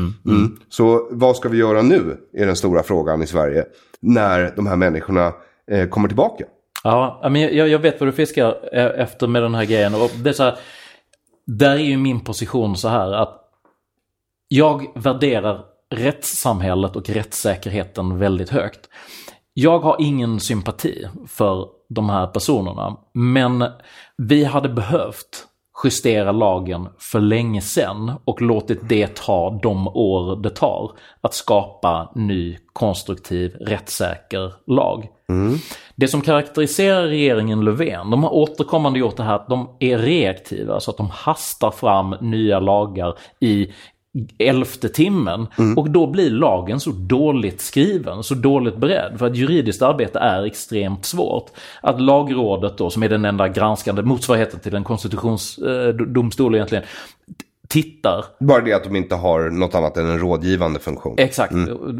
Så vad ska vi göra nu är den stora frågan i Sverige när de här människorna kommer tillbaka. Ja, men jag vet vad du fiskar efter med den här grejen, och det är så här, där är ju min position så här att Jag värderar rättssamhället och rättssäkerheten väldigt högt. Jag har ingen sympati för de här personerna, men vi hade behövt justera lagen för länge sedan och låtit det ta de år det tar att skapa ny, konstruktiv, rättssäker lag. Det som karaktäriserar regeringen Löfven, de har återkommande gjort det här att de är reaktiva, så att de hastar fram nya lagar i 11:e timmen, och då blir lagen så dåligt skriven, så dåligt beredd, för att juridiskt arbete är extremt svårt. Att lagrådet då, som är den enda granskande motsvarigheten till en konstitutionsdomstol egentligen, tittar. Bara det att de inte har något annat än en rådgivande funktion. Exakt.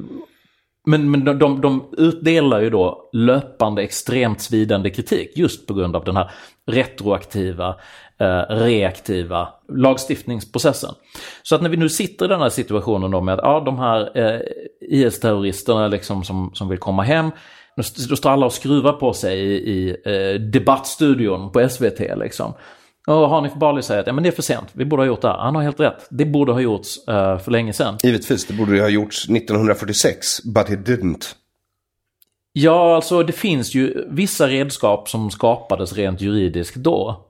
Men de utdelar ju då löpande extremt svidande kritik just på grund av den här retroaktiva, reaktiva lagstiftningsprocessen. Så att när vi nu sitter i den här situationen då med att de här IS-terroristerna liksom som vill komma hem, då står alla och skruvar på sig i debattstudion på SVT liksom. Och Hanif Bali säger att men det är för sent, vi borde ha gjort det här. Han har helt rätt, det borde ha gjorts för länge sedan. Givetvis, det borde ha gjorts 1946, but it didn't. Ja, alltså det finns ju vissa redskap som skapades rent juridiskt då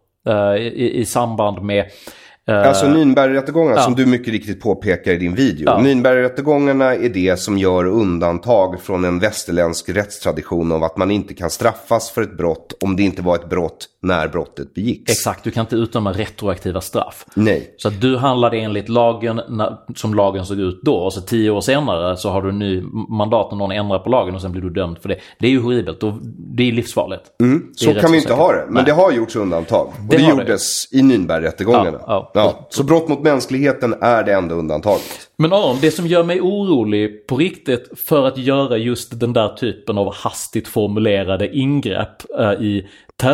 i samband med alltså Nürnbergrättegångarna som du mycket riktigt påpekar i din video. Nürnbergrättegångarna är det som gör undantag från en västerländsk rättstradition av att man inte kan straffas för ett brott om det inte var ett brott när brottet begicks. Exakt, du kan inte utdöma retroaktiva straff. Nej. Så att du handlade enligt lagen som lagen såg ut då, och så 10 år senare så har du ny mandat och någon ändrar på lagen och sen blir du dömd för det. Det är ju horribelt och det är livsfarligt. Så kan vi inte ha det, men det har gjorts undantag. Och det gjordes i Nürnbergrättegångarna. Ja, så brott mot mänskligheten är det enda undantaget. Men det som gör mig orolig på riktigt för att göra just den där typen av hastigt formulerade ingrepp i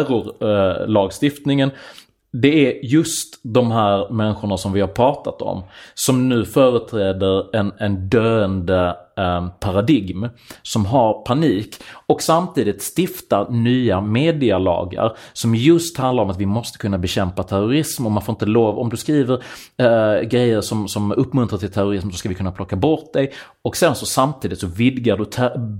terrorlagstiftningen, det är just de här människorna som vi har pratat om, som nu företräder en döende paradigm, som har panik och samtidigt stiftar nya medialagar som just handlar om att vi måste kunna bekämpa terrorism, och man får inte lov, om du skriver grejer som uppmuntrar till terrorism så ska vi kunna plocka bort dig, och sen så samtidigt så vidgar du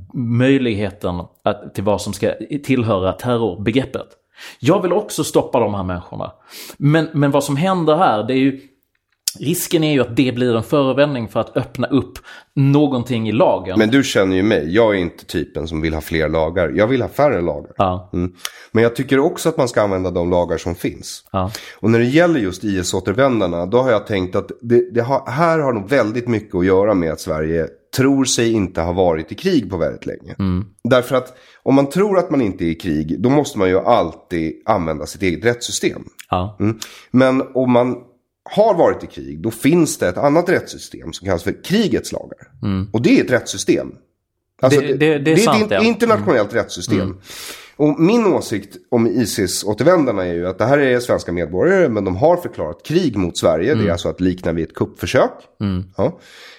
möjligheten till vad som ska tillhöra terrorbegreppet. Jag vill också stoppa de här människorna. Men vad som händer här, det är ju, risken är ju att det blir en förevändning för att öppna upp någonting i lagen. Men du känner ju mig, jag är inte typen som vill ha fler lagar. Jag vill ha färre lagar. Ja. Men jag tycker också att man ska använda de lagar som finns. Ja. Och när det gäller just IS-återvändarna, då har jag tänkt att här har nog väldigt mycket att göra med att Sverige tror sig inte ha varit i krig på väldigt länge. Därför att om man tror att man inte är i krig, då måste man ju alltid använda sitt eget rättssystem. Ja. Men om man har varit i krig, då finns det ett annat rättssystem som kallas för krigets lagar. Och det är ett rättssystem. Alltså det är sant, ett internationellt rättssystem. Och min åsikt om ISIS-återvändarna är ju att det här är svenska medborgare, men de har förklarat krig mot Sverige. Det är alltså att likna vid ett kuppförsök. Ja.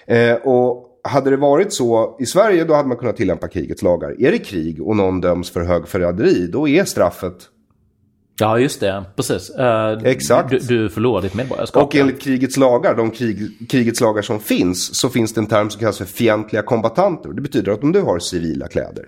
Och hade det varit så i Sverige, då hade man kunnat tillämpa krigets lagar. Är det krig och någon döms för högförräderi, då är straffet... Ja, just det. Precis. Exakt. Du förlorar ditt medborgarskap. Och enligt krigets lagar, de krigets lagar som finns, så finns det en term som kallas för fientliga kombattanter. Det betyder att om du har civila kläder,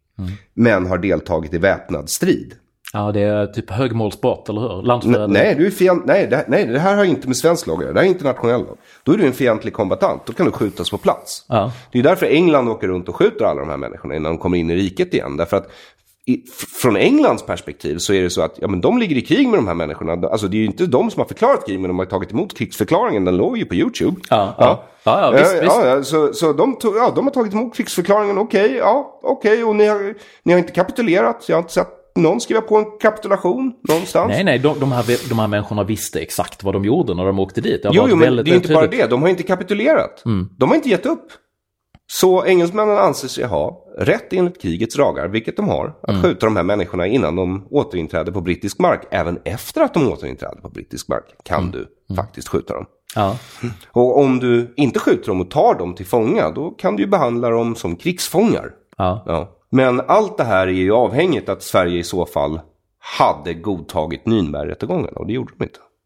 men har deltagit i väpnad strid. Ja, det är typ högmålsbrott, eller hur? Nej, du är nej, det här har inte med svensk lag. Det här är internationell lag. Då är du en fientlig kombatant. Då kan du skjutas på plats. Ja. Det är därför England åker runt och skjuter alla de här människorna innan de kommer in i riket igen. Därför att från Englands perspektiv så är det så att men de ligger i krig med de här människorna. Alltså det är ju inte de som har förklarat krig, men de har tagit emot krigsförklaringen. Den låg ju på YouTube. Visst. Så de har tagit emot krigsförklaringen. Okej. Och ni har inte kapitulerat. Jag har inte sett någon skriva på en kapitulation någonstans. Nej, de här människorna visste exakt vad de gjorde när de åkte dit. Jo, men det är inte bara det. De har inte kapitulerat. De har inte gett upp. Så engelsmännen anser sig ha rätt enligt krigets lagar, vilket de har, att skjuta de här människorna innan de återinträder på brittisk mark. Även efter att de återinträder på brittisk mark kan du faktiskt skjuta dem. Ja. Och om du inte skjuter dem och tar dem till fånga, då kan du ju behandla dem som krigsfångar. Ja. Men allt det här är ju avhängigt att Sverige i så fall hade godtagit Nürnbergrättegången, och det gjorde de inte.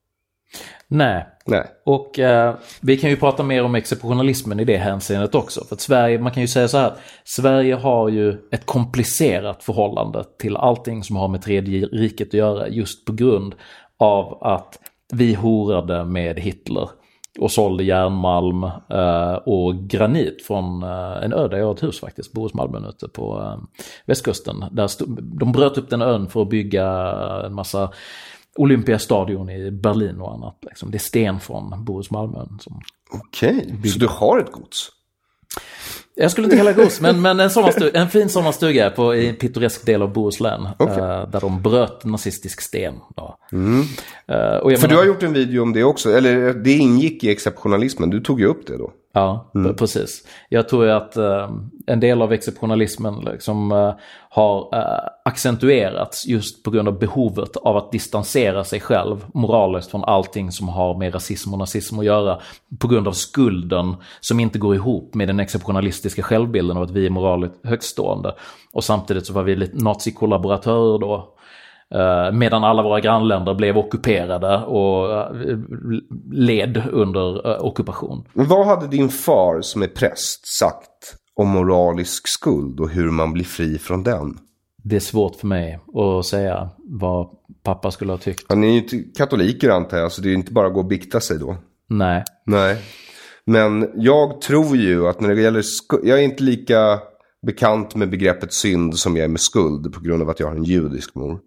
Nej. Och vi kan ju prata mer om exceptionalismen i det hänseendet också. För att Sverige, man kan ju säga så här, Sverige har ju ett komplicerat förhållande till allting som har med tredje riket att göra, just på grund av att vi horade med Hitler och sålde järnmalm och granit från en ö där jag har ett hus faktiskt, Bohusmalmen ute på västkusten. Där de bröt upp den ön för att bygga en massa Olympiastadion i Berlin och annat. Liksom. Det är sten från Bohusmalmen. Okej, så du har ett gods? Jag skulle inte kalla det gods, men en fin sommarstuga i en pittoresk del av Bohuslän. Där de bröt nazistisk sten. Ja. För du har gjort en video om det också, eller det ingick i exceptionalismen, du tog ju upp det då. Ja, precis. Jag tror att en del av exceptionalismen liksom, har accentuerats just på grund av behovet av att distansera sig själv moraliskt från allting som har med rasism och nazism att göra, på grund av skulden som inte går ihop med den exceptionalistiska självbilden av att vi är moraliskt högstående. Och samtidigt så var vi lite nazikollaboratörer då. Medan alla våra grannländer blev ockuperade och led under ockupation. Vad hade din far som är präst sagt om moralisk skuld och hur man blir fri från den? Det är svårt för mig att säga vad pappa skulle ha tyckt. Han är ju inte katoliker antar jag, så det är ju inte bara att gå och bikta sig då. Nej. Men jag tror ju att när det gäller jag är inte lika bekant med begreppet synd som jag är med skuld på grund av att jag har en judisk mor.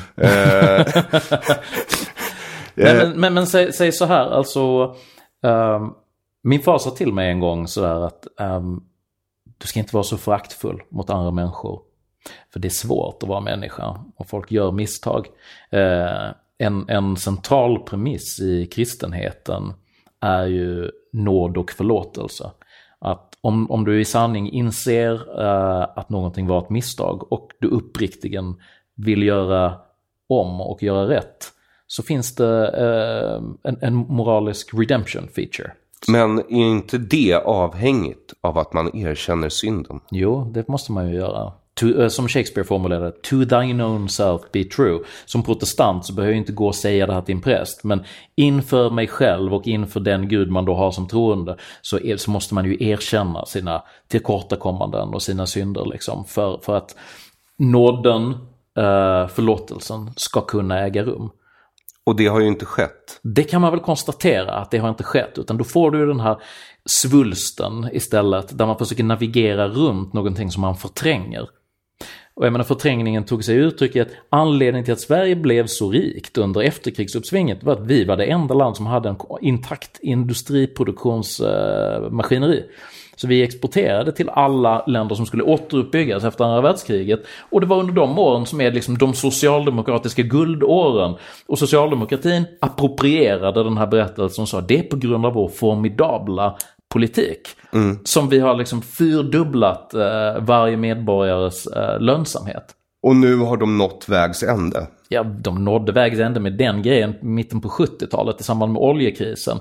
Men säg så här, alltså min far sa till mig en gång så där att du ska inte vara så föraktfull mot andra människor, för det är svårt att vara människa och folk gör misstag. En central premiss i kristenheten är ju nåd och förlåtelse. Att om du i sanning inser att någonting var ett misstag och du uppriktigen vill göra om och göra rätt, så finns det en moralisk redemption feature. Men är inte det avhängigt av att man erkänner synden? Jo, det måste man ju göra. Som Shakespeare formulerade, to thine own self be true. Som protestant så behöver jag inte gå och säga det här till en präst, men inför mig själv och inför den Gud man då har som troende så måste man ju erkänna sina tillkortakommanden och sina synder liksom, för att nåden, förlåtelsen ska kunna äga rum. Och det har ju inte skett. Det kan man väl konstatera att det har inte skett, utan då får du den här svulsten istället där man försöker navigera runt någonting som man förtränger. Och jag menar, förträngningen tog sig uttryck i att anledningen till att Sverige blev så rikt under efterkrigsuppsvinget var att vi var det enda land som hade en intakt industriproduktionsmaskineri. Så vi exporterade till alla länder som skulle återuppbyggas efter andra världskriget. Och det var under de åren som är liksom de socialdemokratiska guldåren. Och socialdemokratin approprierade den här berättelsen och sa det är på grund av vår formidabla politik. Som vi har liksom fyrdubblat varje medborgares lönsamhet. Och nu har de nått vägs ände. Ja, de nådde vägs ände med den grejen mitten på 70-talet i samband med oljekrisen.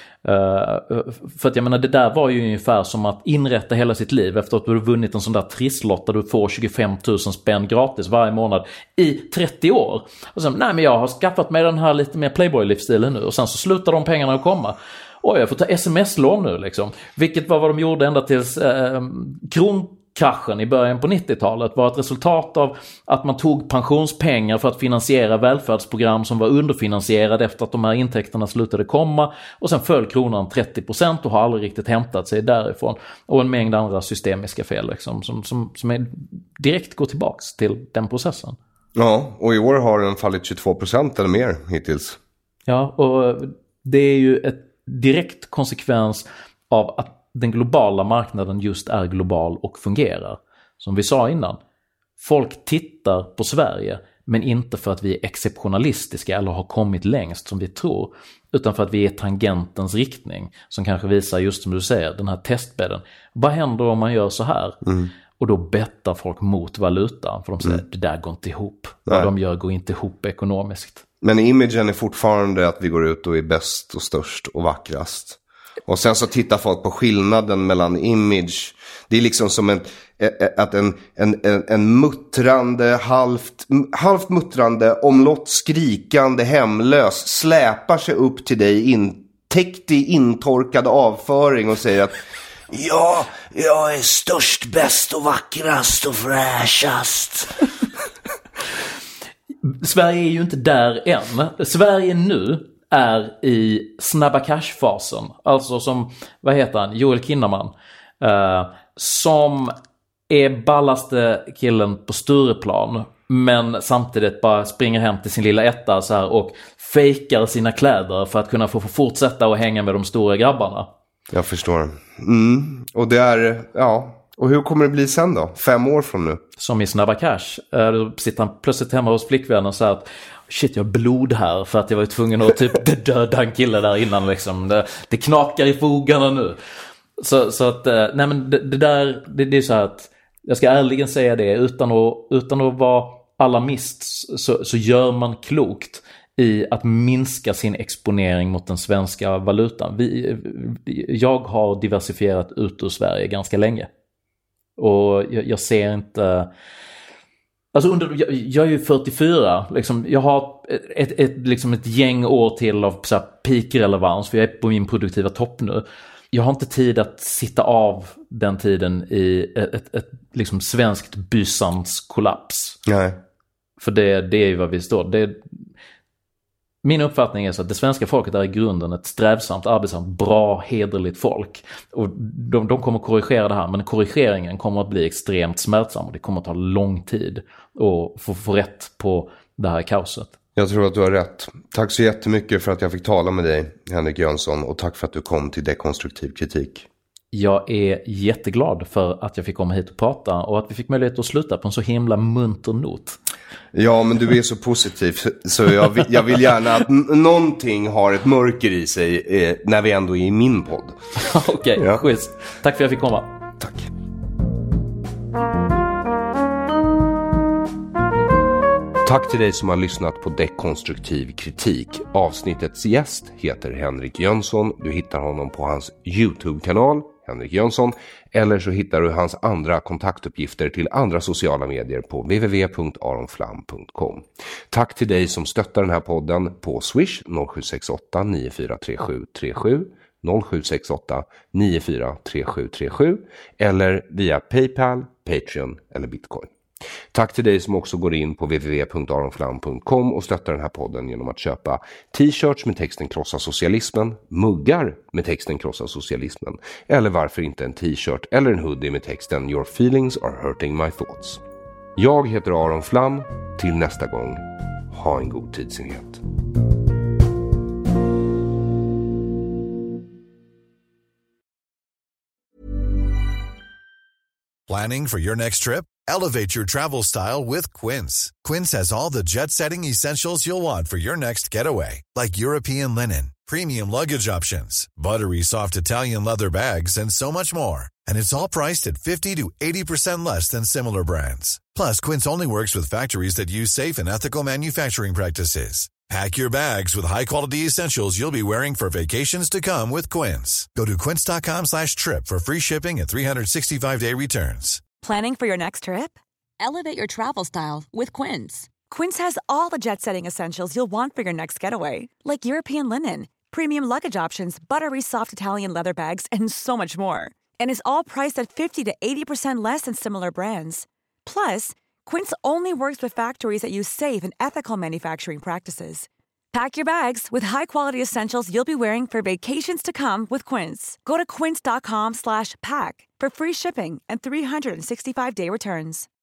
För att jag menar, det där var ju ungefär som att inrätta hela sitt liv efter att du har vunnit en sån där trisslott där du får 25 000 spänn gratis varje månad i 30 år. Och sen, nej men jag har skaffat mig den här lite mer Playboy-livsstilen nu, och sen så slutar de pengarna att komma. Och jag får ta sms-lån nu liksom. Vilket var vad de gjorde ända tills kronkraschen i början på 90-talet var ett resultat av att man tog pensionspengar för att finansiera välfärdsprogram som var underfinansierade efter att de här intäkterna slutade komma, och sen föll kronan 30% och har aldrig riktigt hämtat sig därifrån, och en mängd andra systemiska fel liksom, som är direkt går tillbaks till den processen. Ja, och i år har den fallit 22% eller mer hittills. Ja, och det är ju ett direkt konsekvens av att den globala marknaden just är global och fungerar. Som vi sa innan, folk tittar på Sverige, men inte för att vi är exceptionalistiska eller har kommit längst som vi tror, utan för att vi är tangentens riktning, som kanske visar just som du säger, den här testbädden. Vad händer om man gör så här? Och då bettar folk mot valutan, för de säger det där går inte ihop. Vad de gör går inte ihop ekonomiskt. Men imagen är fortfarande att vi går ut och är bäst och störst och vackrast. Och sen så tittar folk på skillnaden mellan image. Det är liksom som att en muttrande, halvt muttrande, omlott skrikande hemlös släpar sig upp till dig täckt i intorkad avföring och säger att ja, jag är störst, bäst och vackrast och fräschast. Sverige är ju inte där än. Sverige nu är i snabba cash-fasen. Alltså som, vad heter han? Joel Kinnaman. Som är ballaste killen på Stureplan. Men samtidigt bara springer hem till sin lilla etta så här och fejkar sina kläder för att kunna få fortsätta och hänga med de stora grabbarna. Jag förstår. Och det är, ja. Och hur kommer det bli sen då? 5 år från nu? Som i Snabba Cash. Då sitter han plötsligt hemma hos flickvännen och säger att shit, jag har blod här för att jag var tvungen att typ döda en kille där innan liksom. Det knakar i fogarna nu. Så att, nej men det är så här att jag ska ärligen säga det, utan att vara alarmist så gör man klokt i att minska sin exponering mot den svenska valutan. Jag har diversifierat ut ur Sverige ganska länge. Och jag ser inte... Alltså jag är ju 44, liksom, jag har ett gäng år till av så här peak-relevans, för jag är på min produktiva topp nu. Jag har inte tid att sitta av den tiden i ett liksom svenskt bysans kollaps. Nej. För det är ju vad vi står. Min uppfattning är så att det svenska folket är i grunden ett strävsamt, arbetsamt, bra, hederligt folk. Och de kommer korrigera det här, men korrigeringen kommer att bli extremt smärtsam och det kommer att ta lång tid att få rätt på det här kaoset. Jag tror att du har rätt. Tack så jättemycket för att jag fick tala med dig, Henrik Jönsson, och tack för att du kom till Dekonstruktiv kritik. Jag är jätteglad för att jag fick komma hit och prata och att vi fick möjlighet att sluta på en så himla munter not. Ja, men du är så positiv så jag vill gärna att någonting har ett mörker i sig när vi ändå är i min podd. Okej, ja. Schysst. Tack för att jag fick komma. Tack. Tack till dig som har lyssnat på Dekonstruktiv kritik. Avsnittets gäst heter Henrik Jönsson. Du hittar honom på hans YouTube-kanal, Henrik Jönsson. Eller så hittar du hans andra kontaktuppgifter till andra sociala medier på www.aronflam.com. Tack till dig som stöttar den här podden på Swish 0768 943737. 0768 943737 eller via PayPal, Patreon eller Bitcoin. Tack till dig som också går in på www.aronflam.com och stöttar den här podden genom att köpa t-shirts med texten Krossa socialismen, muggar med texten Krossa socialismen eller varför inte en t-shirt eller en hoodie med texten Your feelings are hurting my thoughts. Jag heter Aron Flam. Till nästa gång, ha en god tidsenhet. Planning for your next trip? Elevate your travel style with Quince. Quince has all the jet-setting essentials you'll want for your next getaway, like European linen, premium luggage options, buttery soft Italian leather bags, and so much more. And it's all priced at 50 to 80% less than similar brands. Plus, Quince only works with factories that use safe and ethical manufacturing practices. Pack your bags with high-quality essentials you'll be wearing for vacations to come with Quince. Go to quince.com/trip for free shipping and 365-day returns. Planning for your next trip? Elevate your travel style with Quince. Quince has all the jet-setting essentials you'll want for your next getaway, like European linen, premium luggage options, buttery soft Italian leather bags, and so much more. And is all priced at 50 to 80% less than similar brands. Plus, Quince only works with factories that use safe and ethical manufacturing practices. Pack your bags with high-quality essentials you'll be wearing for vacations to come with Quince. Go to quince.com/pack for free shipping and 365-day returns.